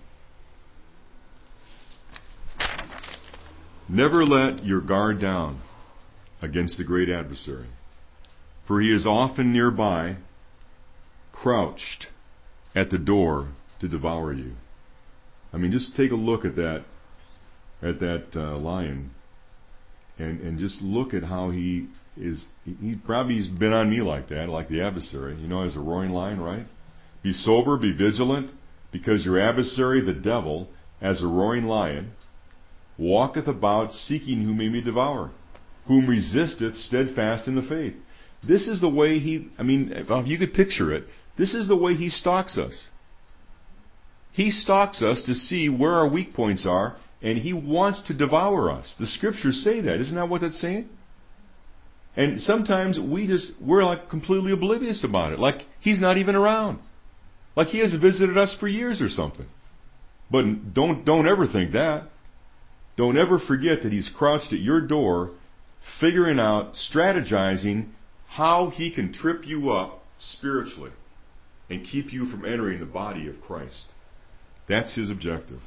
[SPEAKER 1] Never let your guard down against the great adversary, for he is often nearby, crouched at the door to devour you. I mean, just take a look at that, at that uh, lion, and and just look at how he is. He, he probably has been on me like that, like the adversary. You know, as a roaring lion, right? Be sober, be vigilant, because your adversary, the devil, as a roaring lion, walketh about seeking whom he may devour, whom resisteth steadfast in the faith. This is the way he, I mean, if you could picture it, this is the way he stalks us. He stalks us to see where our weak points are, and he wants to devour us. The scriptures say that. Isn't that what that's saying? And sometimes we just, we're like completely oblivious about it. Like he's not even around. Like he hasn't visited us for years or something. But don't, don't ever think that. Don't ever forget that he's crouched at your door, figuring out, strategizing how he can trip you up spiritually and keep you from entering the body of Christ. That's his objective.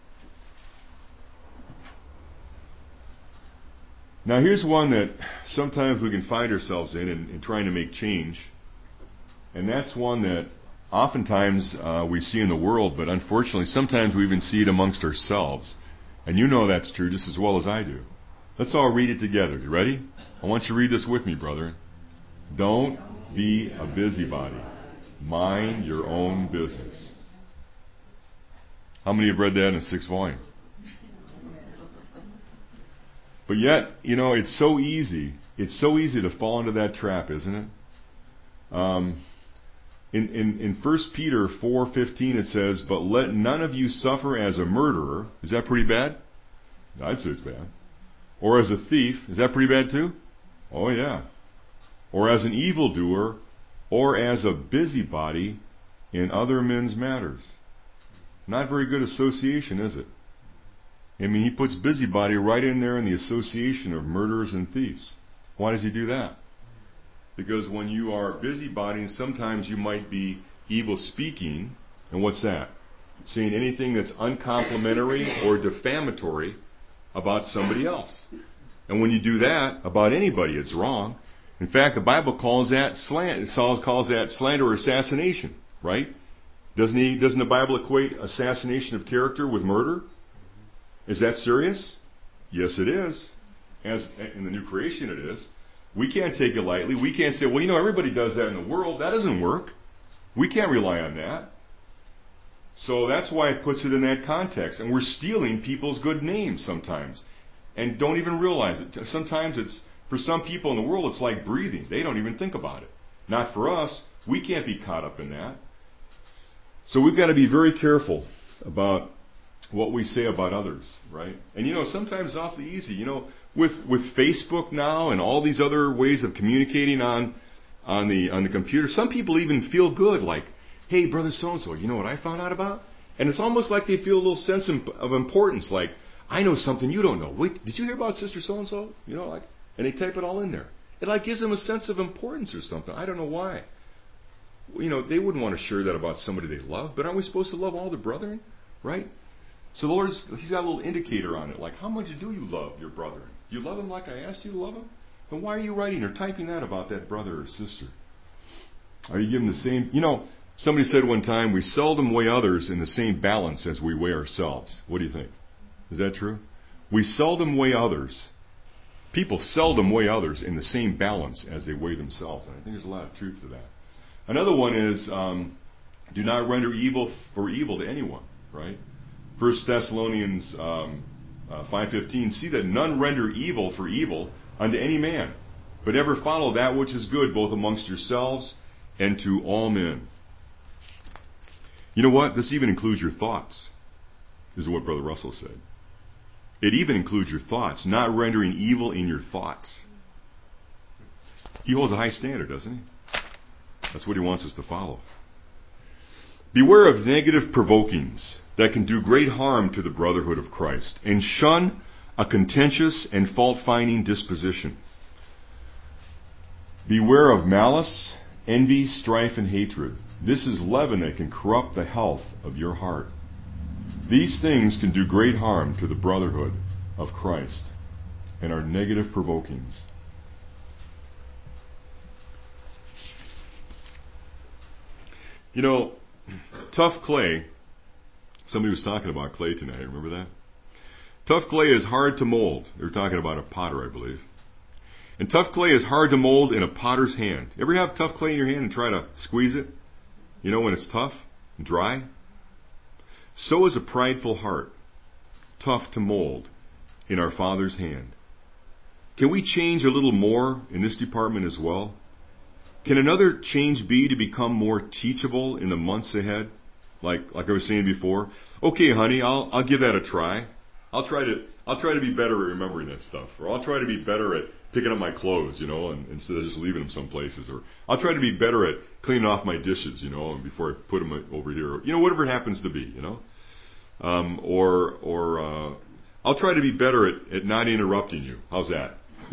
[SPEAKER 1] Now here's one that sometimes we can find ourselves in, in, in trying to make change. And that's one that oftentimes uh, we see in the world, but unfortunately sometimes we even see it amongst ourselves. And you know that's true just as well as I do. Let's all read it together. You ready? I want you to read this with me, brother. Don't be a busybody. Mind your own business. How many have read that in six volumes? But yet, you know, it's so easy. It's so easy to fall into that trap, isn't it? Um, in, in, in First Peter four fifteen it says, but let none of you suffer as a murderer. Is that pretty bad? I'd say it's bad. Or as a thief. Is that pretty bad too? Oh yeah. Or as an evildoer, or as a busybody in other men's matters. Not very good association, is it? I mean, he puts busybody right in there in the association of murderers and thieves. Why does he do that? Because when you are busybodying, sometimes you might be evil speaking. And what's that? Saying anything that's uncomplimentary or defamatory about somebody else. And when you do that about anybody, it's wrong. In fact, the Bible calls that slander, calls that slander or assassination, right? Doesn't he? Doesn't the Bible equate assassination of character with murder? Is that serious? Yes, it is. As in the new creation, it is. We can't take it lightly. We can't say, well, you know, everybody does that in the world. That doesn't work. We can't rely on that. So that's why it puts it in that context. And we're stealing people's good names sometimes and don't even realize it. Sometimes it's, for some people in the world, it's like breathing. They don't even think about it. Not for us. We can't be caught up in that. So we've got to be very careful about what we say about others, right? And you know, sometimes it's awfully easy. You know, with with Facebook now and all these other ways of communicating on on the on the computer, some people even feel good, like, hey, brother so-and-so, you know what I found out about? And it's almost like they feel a little sense of importance, like, I know something you don't know. Wait, did you hear about sister so-and-so? You know, like, and they type it all in there. It like gives them a sense of importance or something. I don't know why. You know, they wouldn't want to share that about somebody they love, but aren't we supposed to love all the brethren, right? So the Lord's, He's got a little indicator on it, like, how much do you love your brother? Do you love him like I asked you to love him? Then why are you writing or typing that about that brother or sister? Are you giving the same, you know, somebody said one time, we seldom weigh others in the same balance as we weigh ourselves. What do you think? Is that true? We seldom weigh others. People seldom weigh others in the same balance as they weigh themselves. And I think there's a lot of truth to that. Another one is, um, do not render evil for evil to anyone, right? First Thessalonians um, uh, five fifteen, see that none render evil for evil unto any man, but ever follow that which is good, both amongst yourselves and to all men. You know what? This even includes your thoughts, is what Brother Russell said. It even includes your thoughts, not rendering evil in your thoughts. He holds a high standard, doesn't he? That's what he wants us to follow. Beware of negative provokings that can do great harm to the brotherhood of Christ, and shun a contentious and fault-finding disposition. Beware of malice, envy, strife, and hatred. This is leaven that can corrupt the health of your heart. These things can do great harm to the brotherhood of Christ and are negative provokings. You know, tough clay, somebody was talking about clay tonight, remember that? Tough clay is hard to mold. They were talking about a potter, I believe. And tough clay is hard to mold in a potter's hand. Ever have tough clay in your hand and try to squeeze it? You know when it's tough and dry? So is a prideful heart, tough to mold in our Father's hand. Can we change a little more in this department as well? Can another change be to become more teachable in the months ahead? Like like I was saying before, okay, honey, I'll I'll give that a try. I'll try to I'll try to be better at remembering that stuff, or I'll try to be better at picking up my clothes, you know, and instead of just leaving them some places, or I'll try to be better at cleaning off my dishes, you know, before I put them over here, or, you know, whatever it happens to be, you know, um, or or uh, I'll try to be better at, at not interrupting you. How's that?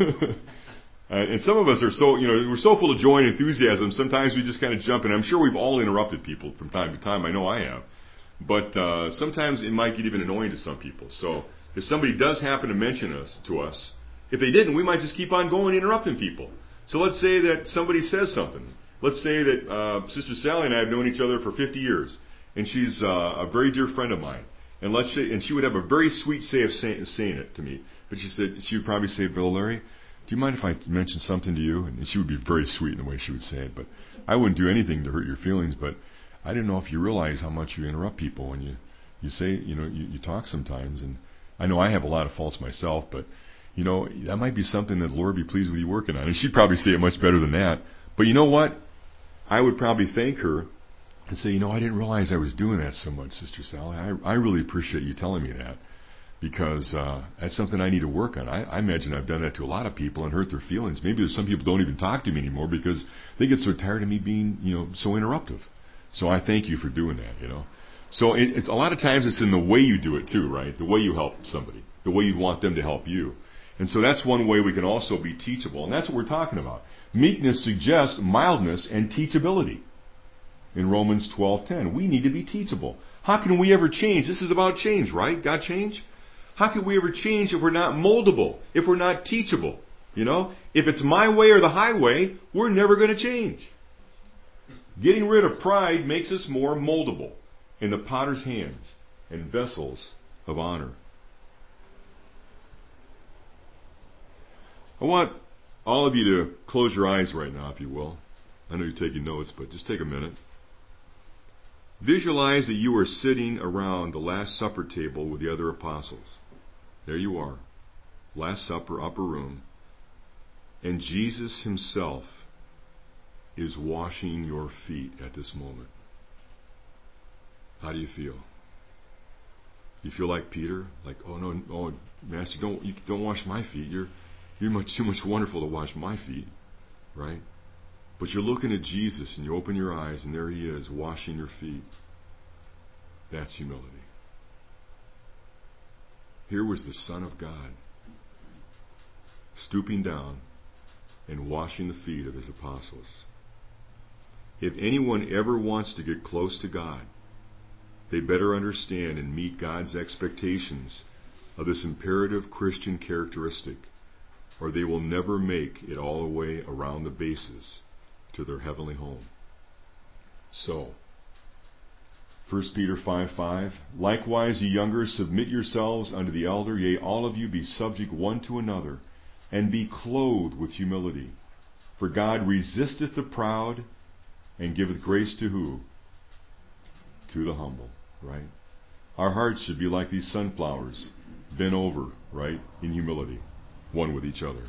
[SPEAKER 1] And some of us are so, you know, we're so full of joy and enthusiasm, sometimes we just kind of jump in. I'm sure we've all interrupted people from time to time. I know I have. But uh, sometimes it might get even annoying to some people. So if somebody does happen to mention us to us, if they didn't, we might just keep on going interrupting people. So let's say that somebody says something. Let's say that uh, Sister Sally and I have known each other for fifty years, and she's uh, a very dear friend of mine. And let's say, and she would have a very sweet say of say, saying it to me. But she said, she would probably say, Brother Larry, do you mind if I mention something to you? And she would be very sweet in the way she would say it. But I wouldn't do anything to hurt your feelings. But I didn't know if you realize how much you interrupt people when you, you say, you know, you, you talk sometimes. And I know I have a lot of faults myself. But, you know, that might be something that the Lord be pleased with you working on. And she'd probably say it much better than that. But you know what? I would probably thank her and say, you know, I didn't realize I was doing that so much, Sister Sally. I, I really appreciate you telling me that. Because uh, that's something I need to work on. I, I imagine I've done that to a lot of people and hurt their feelings. Maybe there's some people don't even talk to me anymore because they get so tired of me being, you know, so interruptive. So I thank you for doing that, you know. So it, it's a lot of times it's in the way you do it too, right? The way you help somebody, the way you want them to help you. And so that's one way we can also be teachable. And that's what we're talking about. Meekness suggests mildness and teachability. In Romans twelve ten, we need to be teachable. How can we ever change? This is about change, right? God change? How can we ever change if we're not moldable, if we're not teachable? You know, if it's my way or the highway, we're never going to change. Getting rid of pride makes us more moldable in the potter's hands and vessels of honor. I want all of you to close your eyes right now, if you will. I know you're taking notes, but just take a minute. Visualize that you are sitting around the Last Supper table with the other apostles. There you are. Last Supper, upper room. And Jesus himself is washing your feet at this moment. How do you feel? You feel like Peter? Like, oh no, oh, Master, don't you don't wash my feet. You're you're much too much wonderful to wash my feet, right? But you're looking at Jesus and you open your eyes and there he is washing your feet. That's humility. Here was the Son of God stooping down and washing the feet of his apostles. If anyone ever wants to get close to God, they better understand and meet God's expectations of this imperative Christian characteristic, or they will never make it all the way around the bases to their heavenly home. So, First Peter five five, likewise, ye younger, submit yourselves unto the elder, yea, all of you be subject one to another, and be clothed with humility. For God resisteth the proud, and giveth grace to who? To the humble, right? Our hearts should be like these sunflowers, bent over, right, in humility, one with each other.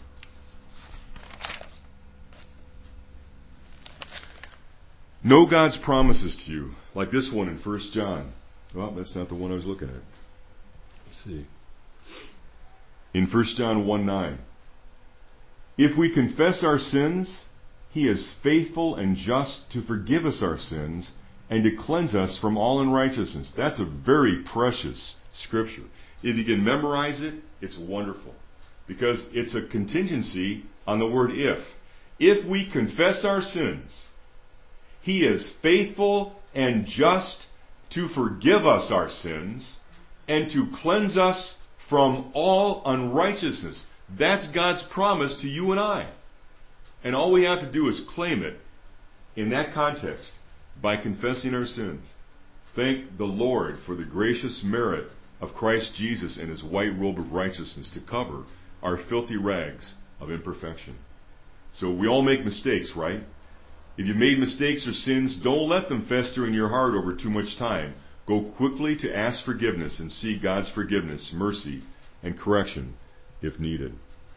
[SPEAKER 1] Know God's promises to you, like this one in First John. Well, that's not the one I was looking at. Let's see. In First John one nine. If we confess our sins, he is faithful and just to forgive us our sins and to cleanse us from all unrighteousness. That's a very precious scripture. If you can memorize it, it's wonderful. Because it's a contingency on the word if. If we confess our sins, he is faithful and just to forgive us our sins and to cleanse us from all unrighteousness. That's God's promise to you and I. And all we have to do is claim it in that context by confessing our sins. Thank the Lord for the gracious merit of Christ Jesus and his white robe of righteousness to cover our filthy rags of imperfection. So we all make mistakes, right? If you've made mistakes or sins, don't let them fester in your heart over too much time. Go quickly to ask forgiveness and seek God's forgiveness, mercy, and correction if needed.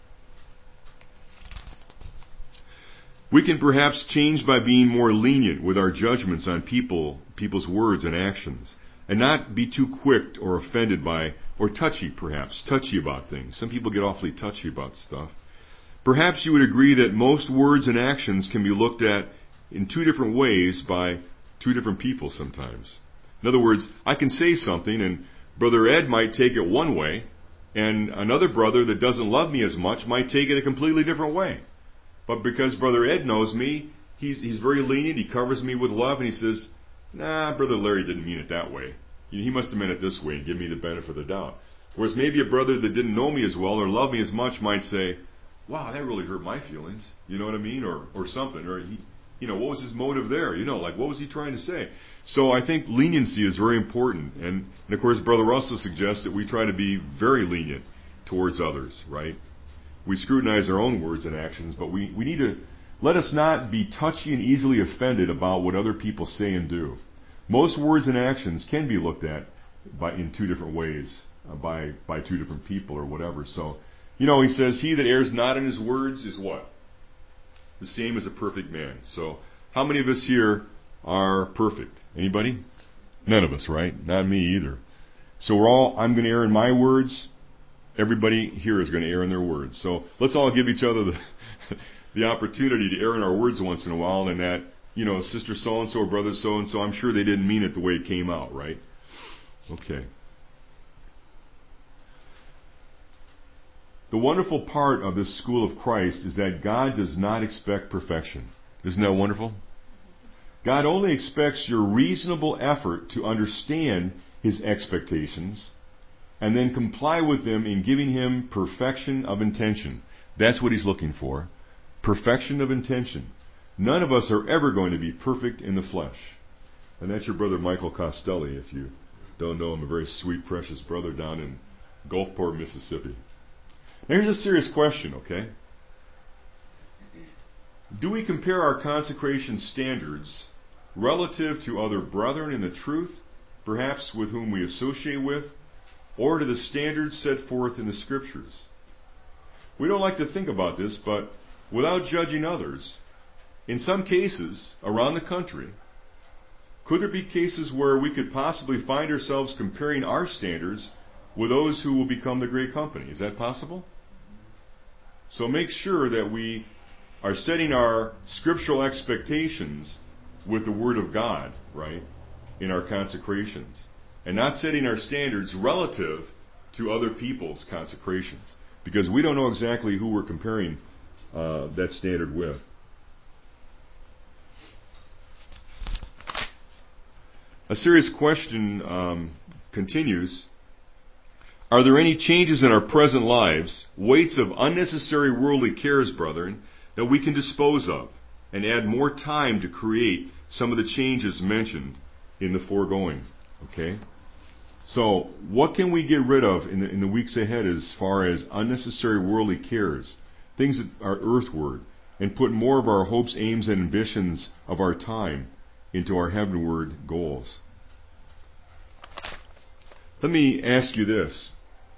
[SPEAKER 1] We can perhaps change by being more lenient with our judgments on people, people's words and actions, and not be too quick or offended by, or touchy perhaps, touchy about things. Some people get awfully touchy about stuff. Perhaps you would agree that most words and actions can be looked at in two different ways by two different people sometimes. In other words, I can say something and Brother Ed might take it one way, and another brother that doesn't love me as much might take it a completely different way. But because Brother Ed knows me, he's, he's very lenient, he covers me with love, and he says, nah, Brother Larry didn't mean it that way. He must have meant it this way and give me the benefit of the doubt. Whereas maybe a brother that didn't know me as well or love me as much might say, wow, that really hurt my feelings. You know what I mean? Or or something. Or, he, you know, what was his motive there? You know, like, what was he trying to say? So I think leniency is very important. And, and of course, Brother Russell suggests that we try to be very lenient towards others, right? We scrutinize our own words and actions, but we, we need to let us not be touchy and easily offended about what other people say and do. Most words and actions can be looked at by in two different ways, uh, by by two different people or whatever. So, you know, he says, he that errs not in his words is what? The same as a perfect man. So, how many of us here are perfect? Anybody? None of us, right? Not me either. So we're all, I'm going to err in my words. Everybody here is going to err in their words. So let's all give each other the, the opportunity to err in our words once in a while, and that, you know, sister so-and-so or brother so-and-so, I'm sure they didn't mean it the way it came out, right? Okay. The wonderful part of this school of Christ is that God does not expect perfection. Isn't that wonderful? God only expects your reasonable effort to understand his expectations and then comply with them in giving him perfection of intention. That's what he's looking for. Perfection of intention. None of us are ever going to be perfect in the flesh. And that's your brother Michael Costelli, if you don't know him, a very sweet, precious brother down in Gulfport, Mississippi. Now here's a serious question, okay? Do we compare our consecration standards relative to other brethren in the truth, perhaps with whom we associate with, or to the standards set forth in the Scriptures? We don't like to think about this, but without judging others, in some cases around the country, could there be cases where we could possibly find ourselves comparing our standards with those who will become the great company? Is that possible? So make sure that we are setting our scriptural expectations with the Word of God, right, in our consecrations, and not setting our standards relative to other people's consecrations, because we don't know exactly who we're comparing uh, that standard with. A serious question um, continues. Are there any changes in our present lives, weights of unnecessary worldly cares, brethren, that we can dispose of and add more time to create some of the changes mentioned in the foregoing? Okay? So, what can we get rid of in the, in the weeks ahead as far as unnecessary worldly cares, things that are earthward, and put more of our hopes, aims, and ambitions of our time into our heavenward goals? Let me ask you this.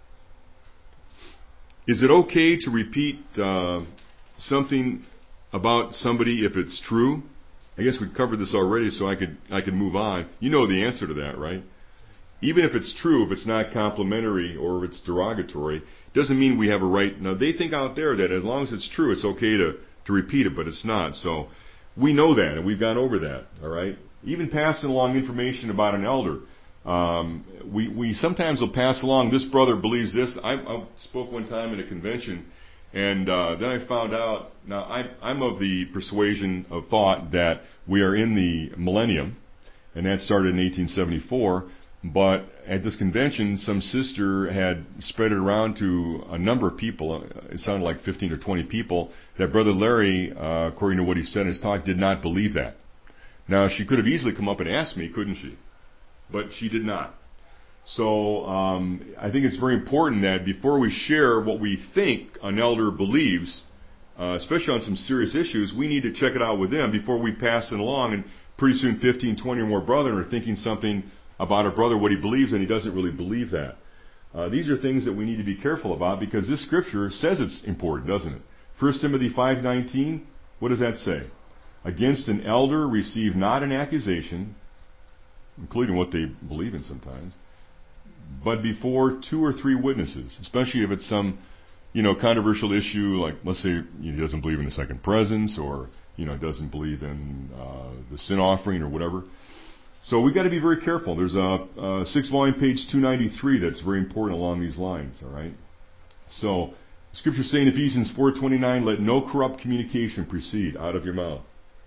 [SPEAKER 1] Is it okay to repeat uh, something about somebody if it's true? I guess we covered this already, so I could I could move on. You know the answer to that, right? Even if it's true, if it's not complimentary or if it's derogatory, it doesn't mean we have a right. Now, they think out there that as long as it's true, it's okay to, to repeat it, but it's not. So we know that, and we've gone over that, all right? Even passing along information about an elder. Um, we, we sometimes will pass along, this brother believes this. I, I spoke one time in a convention, and uh, then I found out, now I, I'm of the persuasion of thought that we are in the millennium, and that started in eighteen seventy-four, but at this convention, some sister had spread it around to a number of people, it sounded like fifteen or twenty people, that Brother Larry, uh, according to what he said in his talk, did not believe that. Now, she could have easily come up and asked me, couldn't she? But she did not. So um, I think it's very important that before we share what we think an elder believes, uh, especially on some serious issues, we need to check it out with them before we pass it along. And pretty soon fifteen, twenty or more brethren are thinking something about our brother, what he believes, and he doesn't really believe that. Uh, these are things that we need to be careful about because this scripture says it's important, doesn't it? First Timothy five nineteen, what does that say? Against an elder receive not an accusation, including what they believe in sometimes, but before two or three witnesses, especially if it's some, you know, controversial issue, like let's say he doesn't believe in the second presence, or you know, doesn't believe in uh, the sin offering or whatever. So we've got to be very careful. There's a, a sixth volume, page two ninety-three, that's very important along these lines. All right. So Scripture saying in Ephesians four twenty-nine, let no corrupt communication proceed out of your mouth.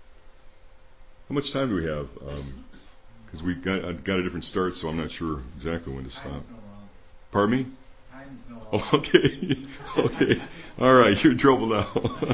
[SPEAKER 1] How much time do we have? Because um, we got uh, got a different start, so I'm not sure exactly when to stop.
[SPEAKER 3] No
[SPEAKER 1] Pardon me?
[SPEAKER 3] Time's no
[SPEAKER 1] Oh, okay. Okay. All right. You're in trouble now.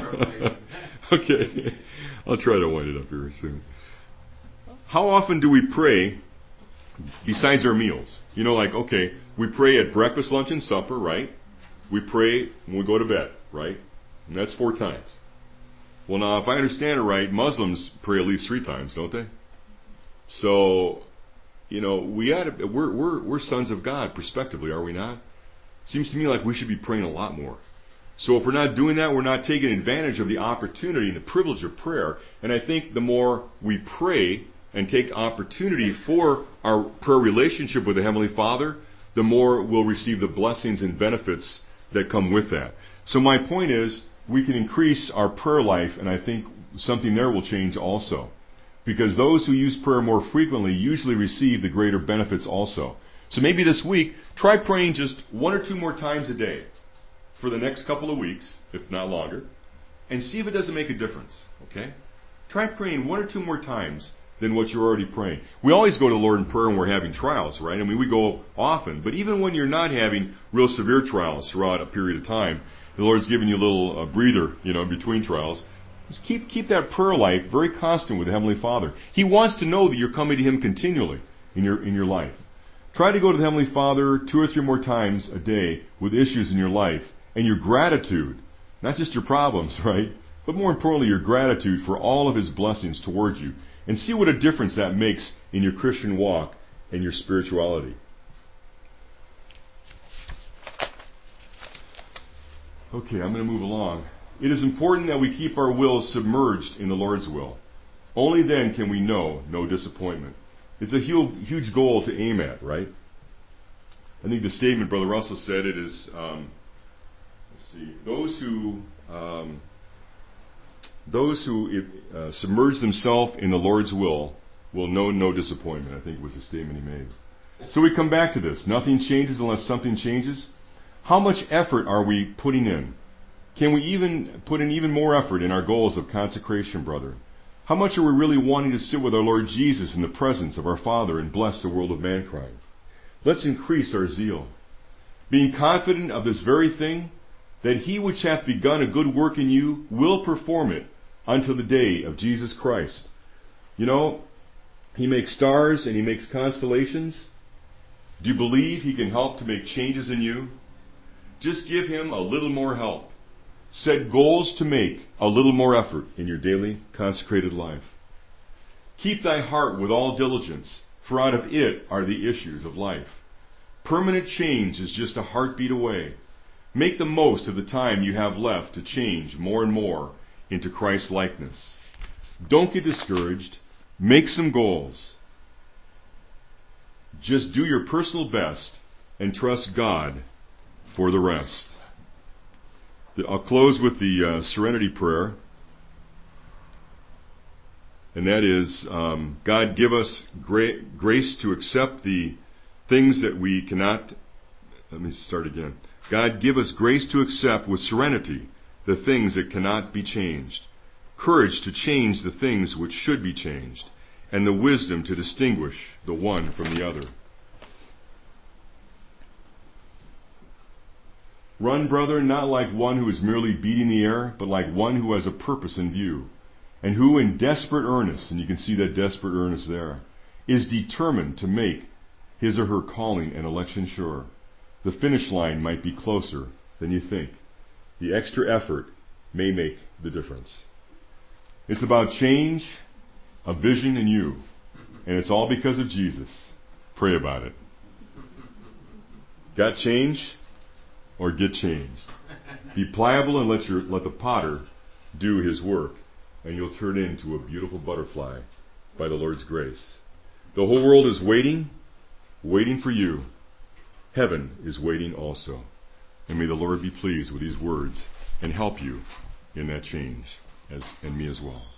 [SPEAKER 1] Okay. I'll try to wind it up here soon. How often do we pray besides our meals? You know, like, okay, we pray at breakfast, lunch, and supper, right? We pray when we go to bed, right? And that's four times. Well, now, if I understand it right, Muslims pray at least three times, don't they? So, you know, we ought to, we're, we're, we're sons of God, prospectively, are we not? Seems to me like we should be praying a lot more. So if we're not doing that, we're not taking advantage of the opportunity and the privilege of prayer. And I think the more we pray and take opportunity for our prayer relationship with the Heavenly Father, the more we'll receive the blessings and benefits that come with that. So my point is, we can increase our prayer life, and I think something there will change also. Because those who use prayer more frequently usually receive the greater benefits also. So maybe this week, try praying just one or two more times a day for the next couple of weeks, if not longer, and see if it doesn't make a difference, okay? Try praying one or two more times than what you're already praying. We always go to the Lord in prayer when we're having trials, right? I mean, we go often. But even when you're not having real severe trials throughout a period of time, the Lord's giving you a little uh, breather, you know, in between trials. Just keep keep that prayer life very constant with the Heavenly Father. He wants to know that you're coming to Him continually in your in your life. Try to go to the Heavenly Father two or three more times a day with issues in your life, and your gratitude, not just your problems, right? But more importantly, your gratitude for all of His blessings towards you. And see what a difference that makes in your Christian walk and your spirituality. Okay, I'm going to move along. It is important that we keep our wills submerged in the Lord's will. Only then can we know no disappointment. It's a huge, huge goal to aim at, right? I think the statement Brother Russell said it is, um, let's see, those who um, those who uh, submerge themselves in the Lord's will will know no disappointment, I think was the statement he made. So we come back to this. Nothing changes unless something changes. How much effort are we putting in? Can we even put in even more effort in our goals of consecration, brother? How much are we really wanting to sit with our Lord Jesus in the presence of our Father and bless the world of mankind? Let's increase our zeal, being confident of this very thing, that He which hath begun a good work in you will perform it until the day of Jesus Christ. You know, He makes stars and He makes constellations. Do you believe He can help to make changes in you? Just give Him a little more help. Set goals to make a little more effort in your daily consecrated life. Keep thy heart with all diligence, for out of it are the issues of life. Permanent change is just a heartbeat away. Make the most of the time you have left to change more and more into Christ's likeness. Don't get discouraged. Make some goals. Just do your personal best and trust God for the rest. I'll close with the uh, serenity prayer. And that is, um, God, give us gra- grace to accept the things that we cannot... Let me start again. God, give us grace to accept with serenity the things that cannot be changed, courage to change the things which should be changed, and the wisdom to distinguish the one from the other. Run, brother, not like one who is merely beating the air, but like one who has a purpose in view, and who in desperate earnest, and you can see that desperate earnest there, is determined to make his or her calling and election sure. The finish line might be closer than you think. The extra effort may make the difference. It's about change, a vision in you, and it's all because of Jesus. Pray about it. Got change? Or get changed. Be pliable and let your let the potter do his work, and you'll turn into a beautiful butterfly by the Lord's grace. The whole world is waiting, waiting for you. Heaven is waiting also. And may the Lord be pleased with these words and help you in that change, as and me as well.